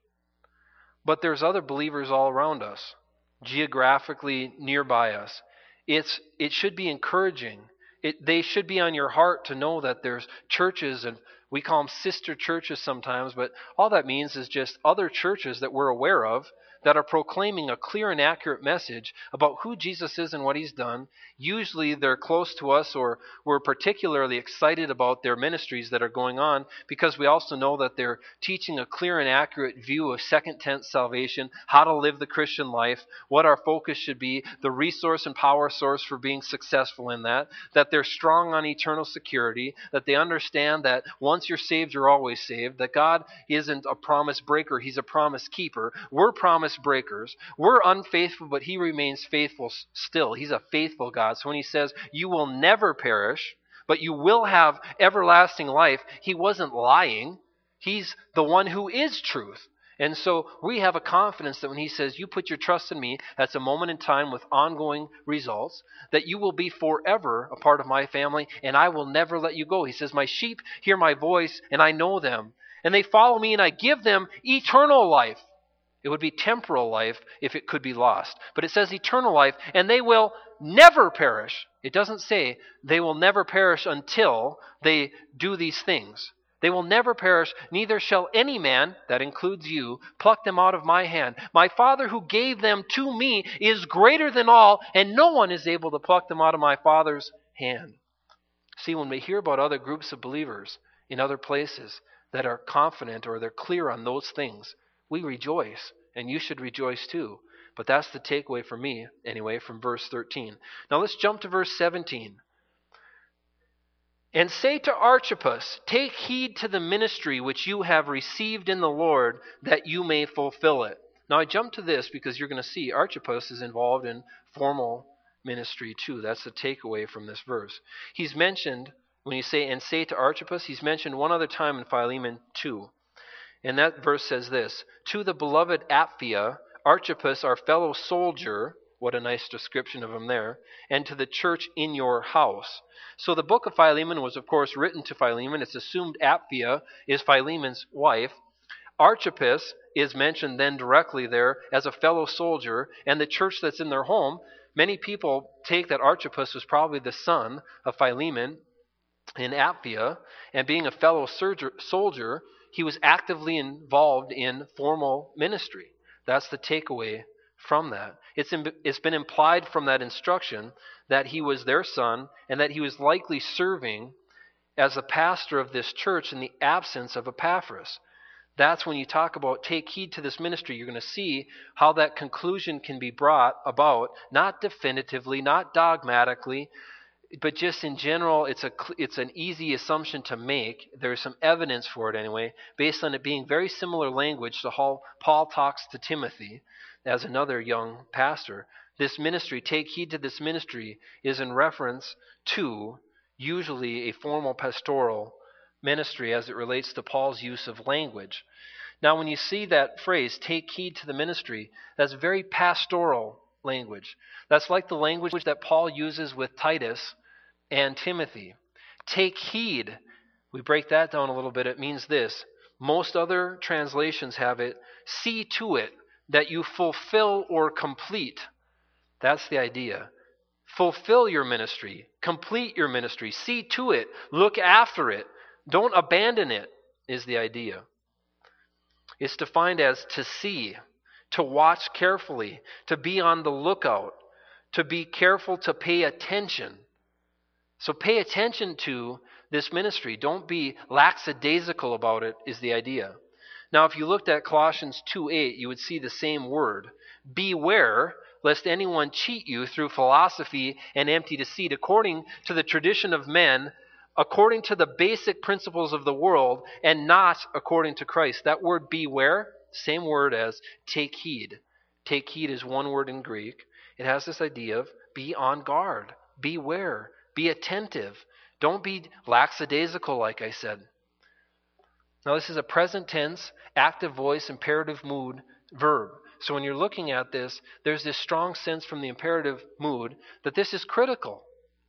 But there's other believers all around us, geographically nearby us. It should be encouraging. They should be on your heart to know that there's churches, and we call them sister churches sometimes, but all that means is just other churches that we're aware of that are proclaiming a clear and accurate message about who Jesus is and what he's done. Usually they're close to us, or we're particularly excited about their ministries that are going on because we also know that they're teaching a clear and accurate view of second tense salvation, how to live the Christian life, what our focus should be, the resource and power source for being successful in that they're strong on eternal security, that they understand that once you're saved, you're always saved, that God isn't a promise breaker, he's a promise keeper. We're promise breakers. We're unfaithful, but he remains faithful still. He's a faithful God. So when he says, you will never perish, but you will have everlasting life, he wasn't lying. He's the one who is truth. And so we have a confidence that when he says, you put your trust in me, that's a moment in time with ongoing results, that you will be forever a part of my family, and I will never let you go. He says, my sheep hear my voice, and I know them, and they follow me, and I give them eternal life. It would be temporal life if it could be lost. But it says eternal life, and they will never perish. It doesn't say they will never perish until they do these things. They will never perish, neither shall any man, that includes you, pluck them out of my hand. My Father who gave them to me is greater than all, and no one is able to pluck them out of my Father's hand. See, when we hear about other groups of believers in other places that are confident or they're clear on those things, we rejoice and you should rejoice too. But that's the takeaway for me, anyway, from verse 13. Now let's jump to verse 17. And say to Archippus, take heed to the ministry which you have received in the Lord, that you may fulfill it. Now I jump to this because you're going to see Archippus is involved in formal ministry too. That's the takeaway from this verse. He's mentioned, when you say, and say to Archippus, he's mentioned one other time in Philemon 2. And that verse says this, to the beloved Apphia, Archippus, our fellow soldier, what a nice description of him there, and to the church in your house. So the book of Philemon was, of course, written to Philemon. It's assumed Apphia is Philemon's wife. Archippus is mentioned then directly there as a fellow soldier, and the church that's in their home. Many people take that Archippus was probably the son of Philemon in Apphia, and being a fellow soldier, he was actively involved in formal ministry. That's the takeaway from that. It's been implied from that instruction that he was their son and that he was likely serving as the pastor of this church in the absence of Epaphras. That's when you talk about take heed to this ministry. You're going to see how that conclusion can be brought about, not definitively, not dogmatically, but just in general, it's an easy assumption to make. There's some evidence for it anyway, based on it being very similar language to how Paul talks to Timothy as another young pastor. This ministry, take heed to this ministry, is in reference to usually a formal pastoral ministry as it relates to Paul's use of language. Now, when you see that phrase, take heed to the ministry, that's very pastoral language. That's like the language that Paul uses with Titus and Timothy. Take heed. We break that down a little bit. It means this. Most other translations have it, see to it that you fulfill or complete. That's the idea. Fulfill your ministry. Complete your ministry. See to it. Look after it. Don't abandon it, is the idea. It's defined as to see, to watch carefully, to be on the lookout, to be careful, to pay attention. So pay attention to this ministry. Don't be lackadaisical about it, is the idea. Now, if you looked at Colossians 2:8, you would see the same word. Beware lest anyone cheat you through philosophy and empty deceit, according to the tradition of men, according to the basic principles of the world, and not according to Christ. That word beware, same word as take heed. Take heed is one word in Greek. It has this idea of be on guard, beware, be attentive. Don't be lackadaisical, like I said. Now, this is a present tense, active voice, imperative mood verb. So when you're looking at this, there's this strong sense from the imperative mood that this is critical.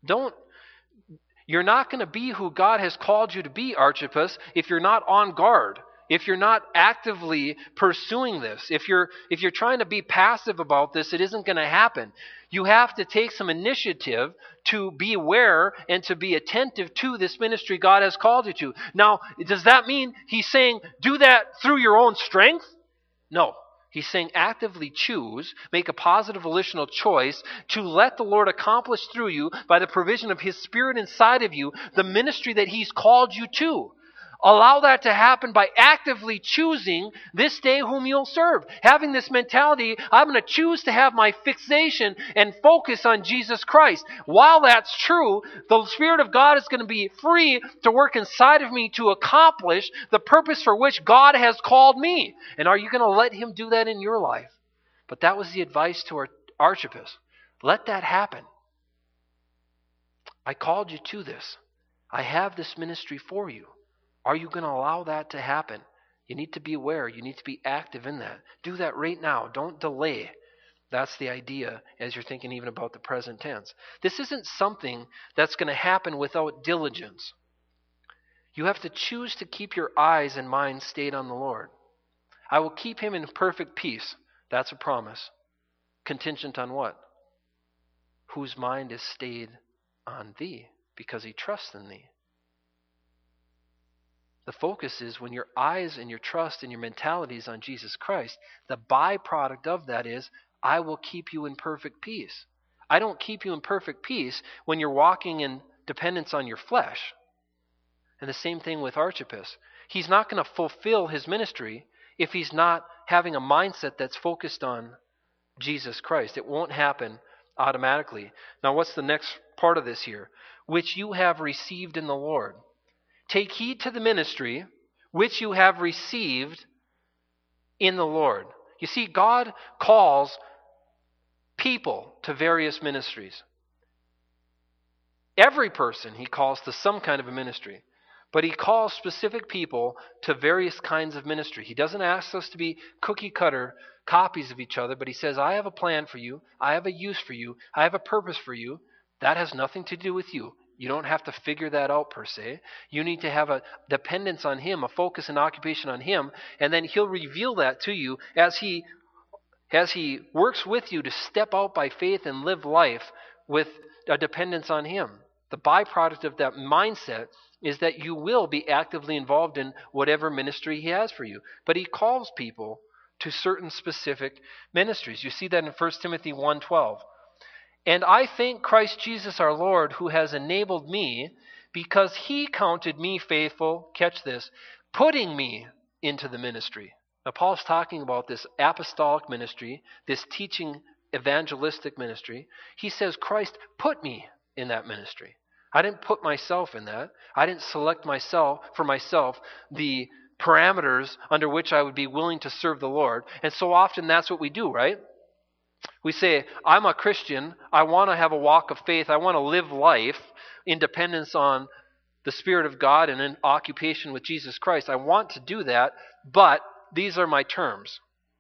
You're not going to be who God has called you to be, Archippus, if you're not on guard, if you're not actively pursuing this. If you're trying to be passive about this, it isn't going to happen. You have to take some initiative to be aware and to be attentive to this ministry God has called you to. Now, does that mean he's saying do that through your own strength? No. He's saying actively choose, make a positive volitional choice to let the Lord accomplish through you by the provision of His Spirit inside of you the ministry that He's called you to. Allow that to happen by actively choosing this day whom you'll serve. Having this mentality, I'm going to choose to have my fixation and focus on Jesus Christ. While that's true, the Spirit of God is going to be free to work inside of me to accomplish the purpose for which God has called me. And are you going to let Him do that in your life? But that was the advice to Archippus. Let that happen. I called you to this. I have this ministry for you. Are you going to allow that to happen? You need to be aware. You need to be active in that. Do that right now. Don't delay. That's the idea as you're thinking even about the present tense. This isn't something that's going to happen without diligence. You have to choose to keep your eyes and mind stayed on the Lord. I will keep him in perfect peace. That's a promise. Contingent on what? Whose mind is stayed on thee because he trusts in thee. The focus is when your eyes and your trust and your mentality is on Jesus Christ, the byproduct of that is, I will keep you in perfect peace. I don't keep you in perfect peace when you're walking in dependence on your flesh. And the same thing with Archippus. He's not going to fulfill his ministry if he's not having a mindset that's focused on Jesus Christ. It won't happen automatically. Now, what's the next part of this here? Which you have received in the Lord. Take heed to the ministry which you have received in the Lord. You see, God calls people to various ministries. Every person he calls to some kind of a ministry. But he calls specific people to various kinds of ministry. He doesn't ask us to be cookie cutter copies of each other, but he says, I have a plan for you. I have a use for you. I have a purpose for you. That has nothing to do with you. You don't have to figure that out per se. You need to have a dependence on him, a focus and occupation on him, and then he'll reveal that to you as he works with you to step out by faith and live life with a dependence on him. The byproduct of that mindset is that you will be actively involved in whatever ministry he has for you. But he calls people to certain specific ministries. You see that in 1 Timothy 1:12. And I thank Christ Jesus our Lord, who has enabled me, because he counted me faithful, catch this, putting me into the ministry. Now Paul's talking about this apostolic ministry, this teaching evangelistic ministry. He says, Christ put me in that ministry. I didn't put myself in that. I didn't select for myself the parameters under which I would be willing to serve the Lord. And so often that's what we do, right? We say, I'm a Christian. I want to have a walk of faith. I want to live life in dependence on the Spirit of God and in occupation with Jesus Christ. I want to do that, but these are my terms.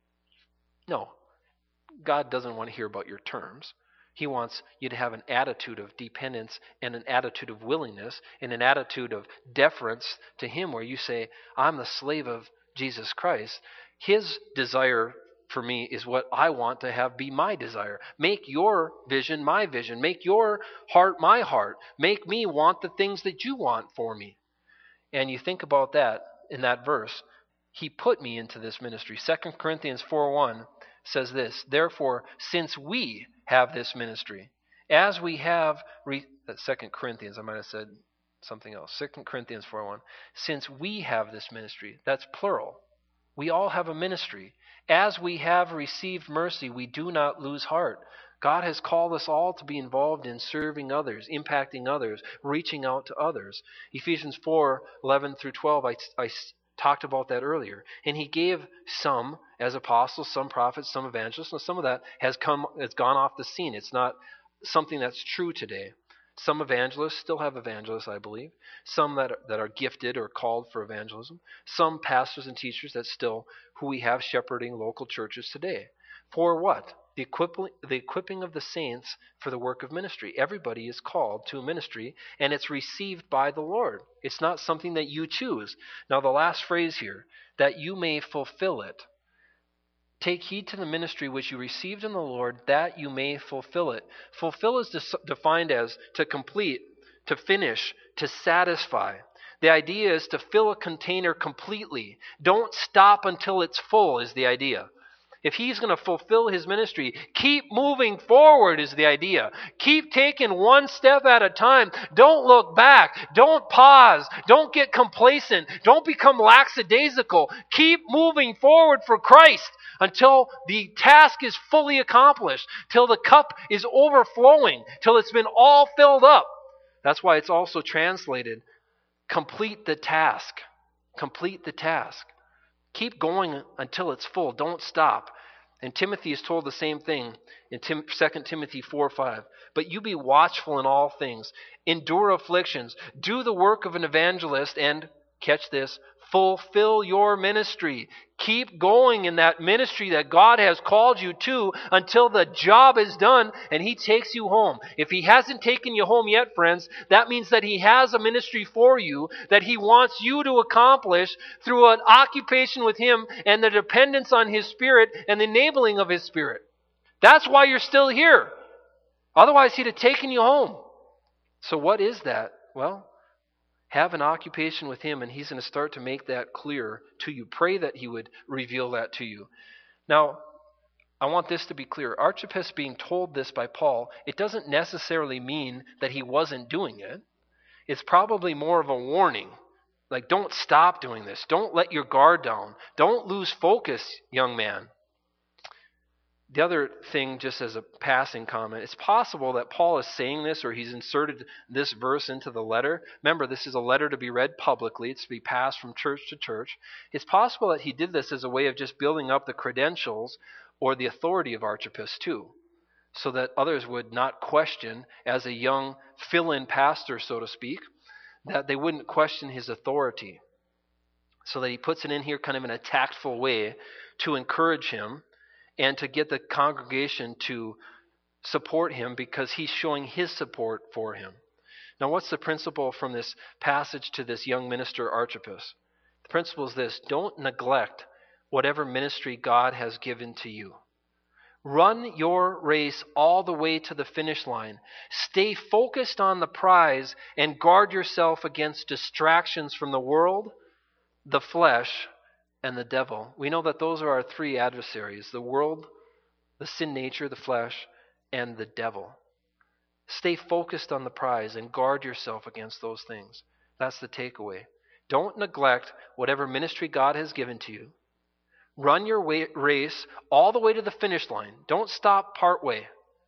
No, God doesn't want to hear about your terms. He wants you to have an attitude of dependence and an attitude of willingness and an attitude of deference to him where you say, I'm the slave of Jesus Christ. His desire for me is what I want to have be my desire. Make your vision my vision. Make your heart my heart. Make me want the things that you want for me. And you think about that in that verse. He put me into this ministry. 2 Corinthians 4:1 says this, therefore, since we have this ministry, as we have, 2 Corinthians, I might have said something else, 2 Corinthians 4:1, since we have this ministry, that's plural. We all have a ministry. As we have received mercy, we do not lose heart. God has called us all to be involved in serving others, impacting others, reaching out to others. Ephesians 4:11 through 12, I talked about that earlier. And he gave some as apostles, some prophets, some evangelists, and some of that has gone off the scene. It's not something that's true today. Some evangelists still have evangelists, I believe. Some that are gifted or called for evangelism. Some pastors and teachers that's still who we have shepherding local churches today. For what? The equipping of the saints for the work of ministry. Everybody is called to a ministry, and it's received by the Lord. It's not something that you choose. Now, the last phrase here, that you may fulfill it. Take heed to the ministry which you received in the Lord, that you may fulfill it. Fulfill is defined as to complete, to finish, to satisfy. The idea is to fill a container completely. Don't stop until it's full is the idea. If he's going to fulfill his ministry, keep moving forward is the idea. Keep taking one step at a time. Don't look back. Don't pause. Don't get complacent. Don't become lackadaisical. Keep moving forward for Christ until the task is fully accomplished, till the cup is overflowing, till it's been all filled up. That's why it's also translated, complete the task. Complete the task. Keep going until it's full. Don't stop. And Timothy is told the same thing in 2 Timothy 4:5. But you be watchful in all things. Endure afflictions. Do the work of an evangelist and, catch this, fulfill your ministry. Keep going in that ministry that God has called you to until the job is done and he takes you home. If he hasn't taken you home yet, friends, that means that he has a ministry for you that he wants you to accomplish through an occupation with him and the dependence on his Spirit and the enabling of his Spirit. That's why you're still here. Otherwise, he'd have taken you home. So what is that? Well, have an occupation with him, and he's going to start to make that clear to you. Pray that he would reveal that to you. Now, I want this to be clear. Archippus being told this by Paul, it doesn't necessarily mean that he wasn't doing it. It's probably more of a warning. Like, don't stop doing this. Don't let your guard down. Don't lose focus, young man. The other thing, just as a passing comment, it's possible that Paul is saying this, or he's inserted this verse into the letter. Remember, this is a letter to be read publicly. It's to be passed from church to church. It's possible that he did this as a way of just building up the credentials or the authority of Archippus too, so that others would not question, as a young fill-in pastor, so to speak, that they wouldn't question his authority. So that he puts it in here kind of in a tactful way to encourage him and to get the congregation to support him because he's showing his support for him. Now, what's the principle from this passage to this young minister Archippus? The principle is this: don't neglect whatever ministry God has given to you. Run your race all the way to the finish line. Stay focused on the prize and guard yourself against distractions from the world, the flesh, and the devil. We know that those are our three adversaries: the world, the sin nature, the flesh, and the devil. Stay focused on the prize and guard yourself against those things. That's the takeaway. Don't neglect whatever ministry God has given to you. Run your race all the way to the finish line. Don't stop partway.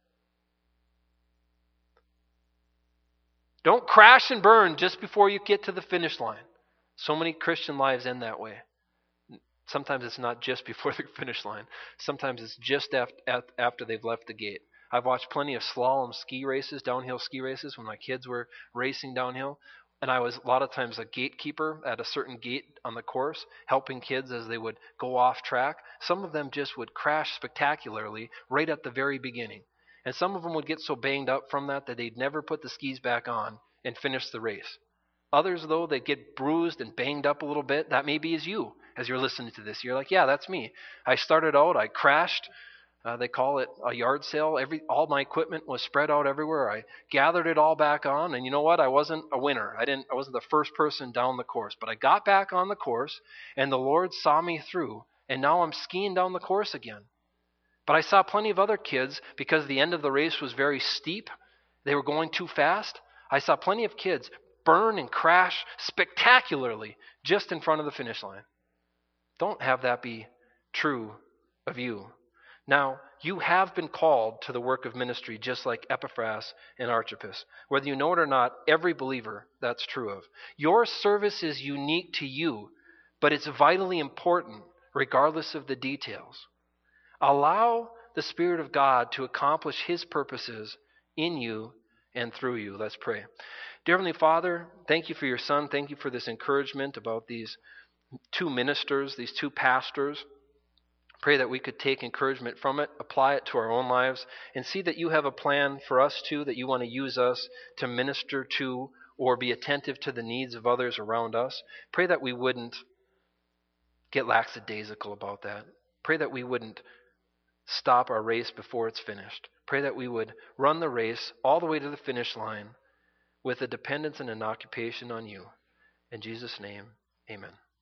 Don't crash and burn just before you get to the finish line. So many Christian lives end that way. Sometimes it's not just before the finish line. Sometimes it's just after they've left the gate. I've watched plenty of slalom ski races, downhill ski races, when my kids were racing downhill. And I was a lot of times a gatekeeper at a certain gate on the course, helping kids as they would go off track. Some of them just would crash spectacularly right at the very beginning. And some of them would get so banged up from that they'd never put the skis back on and finish the race. Others, though, they get bruised and banged up a little bit. That maybe is you as you're listening to this. You're like, yeah, that's me. I started out, I crashed. They call it a yard sale. All my equipment was spread out everywhere. I gathered it all back on, and you know what? I wasn't a winner. I wasn't the first person down the course, but I got back on the course, and the Lord saw me through, and now I'm skiing down the course again. But I saw plenty of other kids, because the end of the race was very steep. They were going too fast. I saw plenty of kids burn and crash spectacularly just in front of the finish line. Don't have that be true of you. Now, you have been called to the work of ministry just like Epaphras and Archippus. Whether you know it or not, every believer that's true of. Your service is unique to you, but it's vitally important regardless of the details. Allow the Spirit of God to accomplish His purposes in you and through you. Let's pray. Dear Heavenly Father, thank you for your Son. Thank you for this encouragement about these two ministers, these two pastors. Pray that we could take encouragement from it, apply it to our own lives, and see that you have a plan for us too, that you want to use us to minister to or be attentive to the needs of others around us. Pray that we wouldn't get lackadaisical about that. Pray that we wouldn't stop our race before it's finished. Pray that we would run the race all the way to the finish line with a dependence and an occupation on you. In Jesus' name, amen.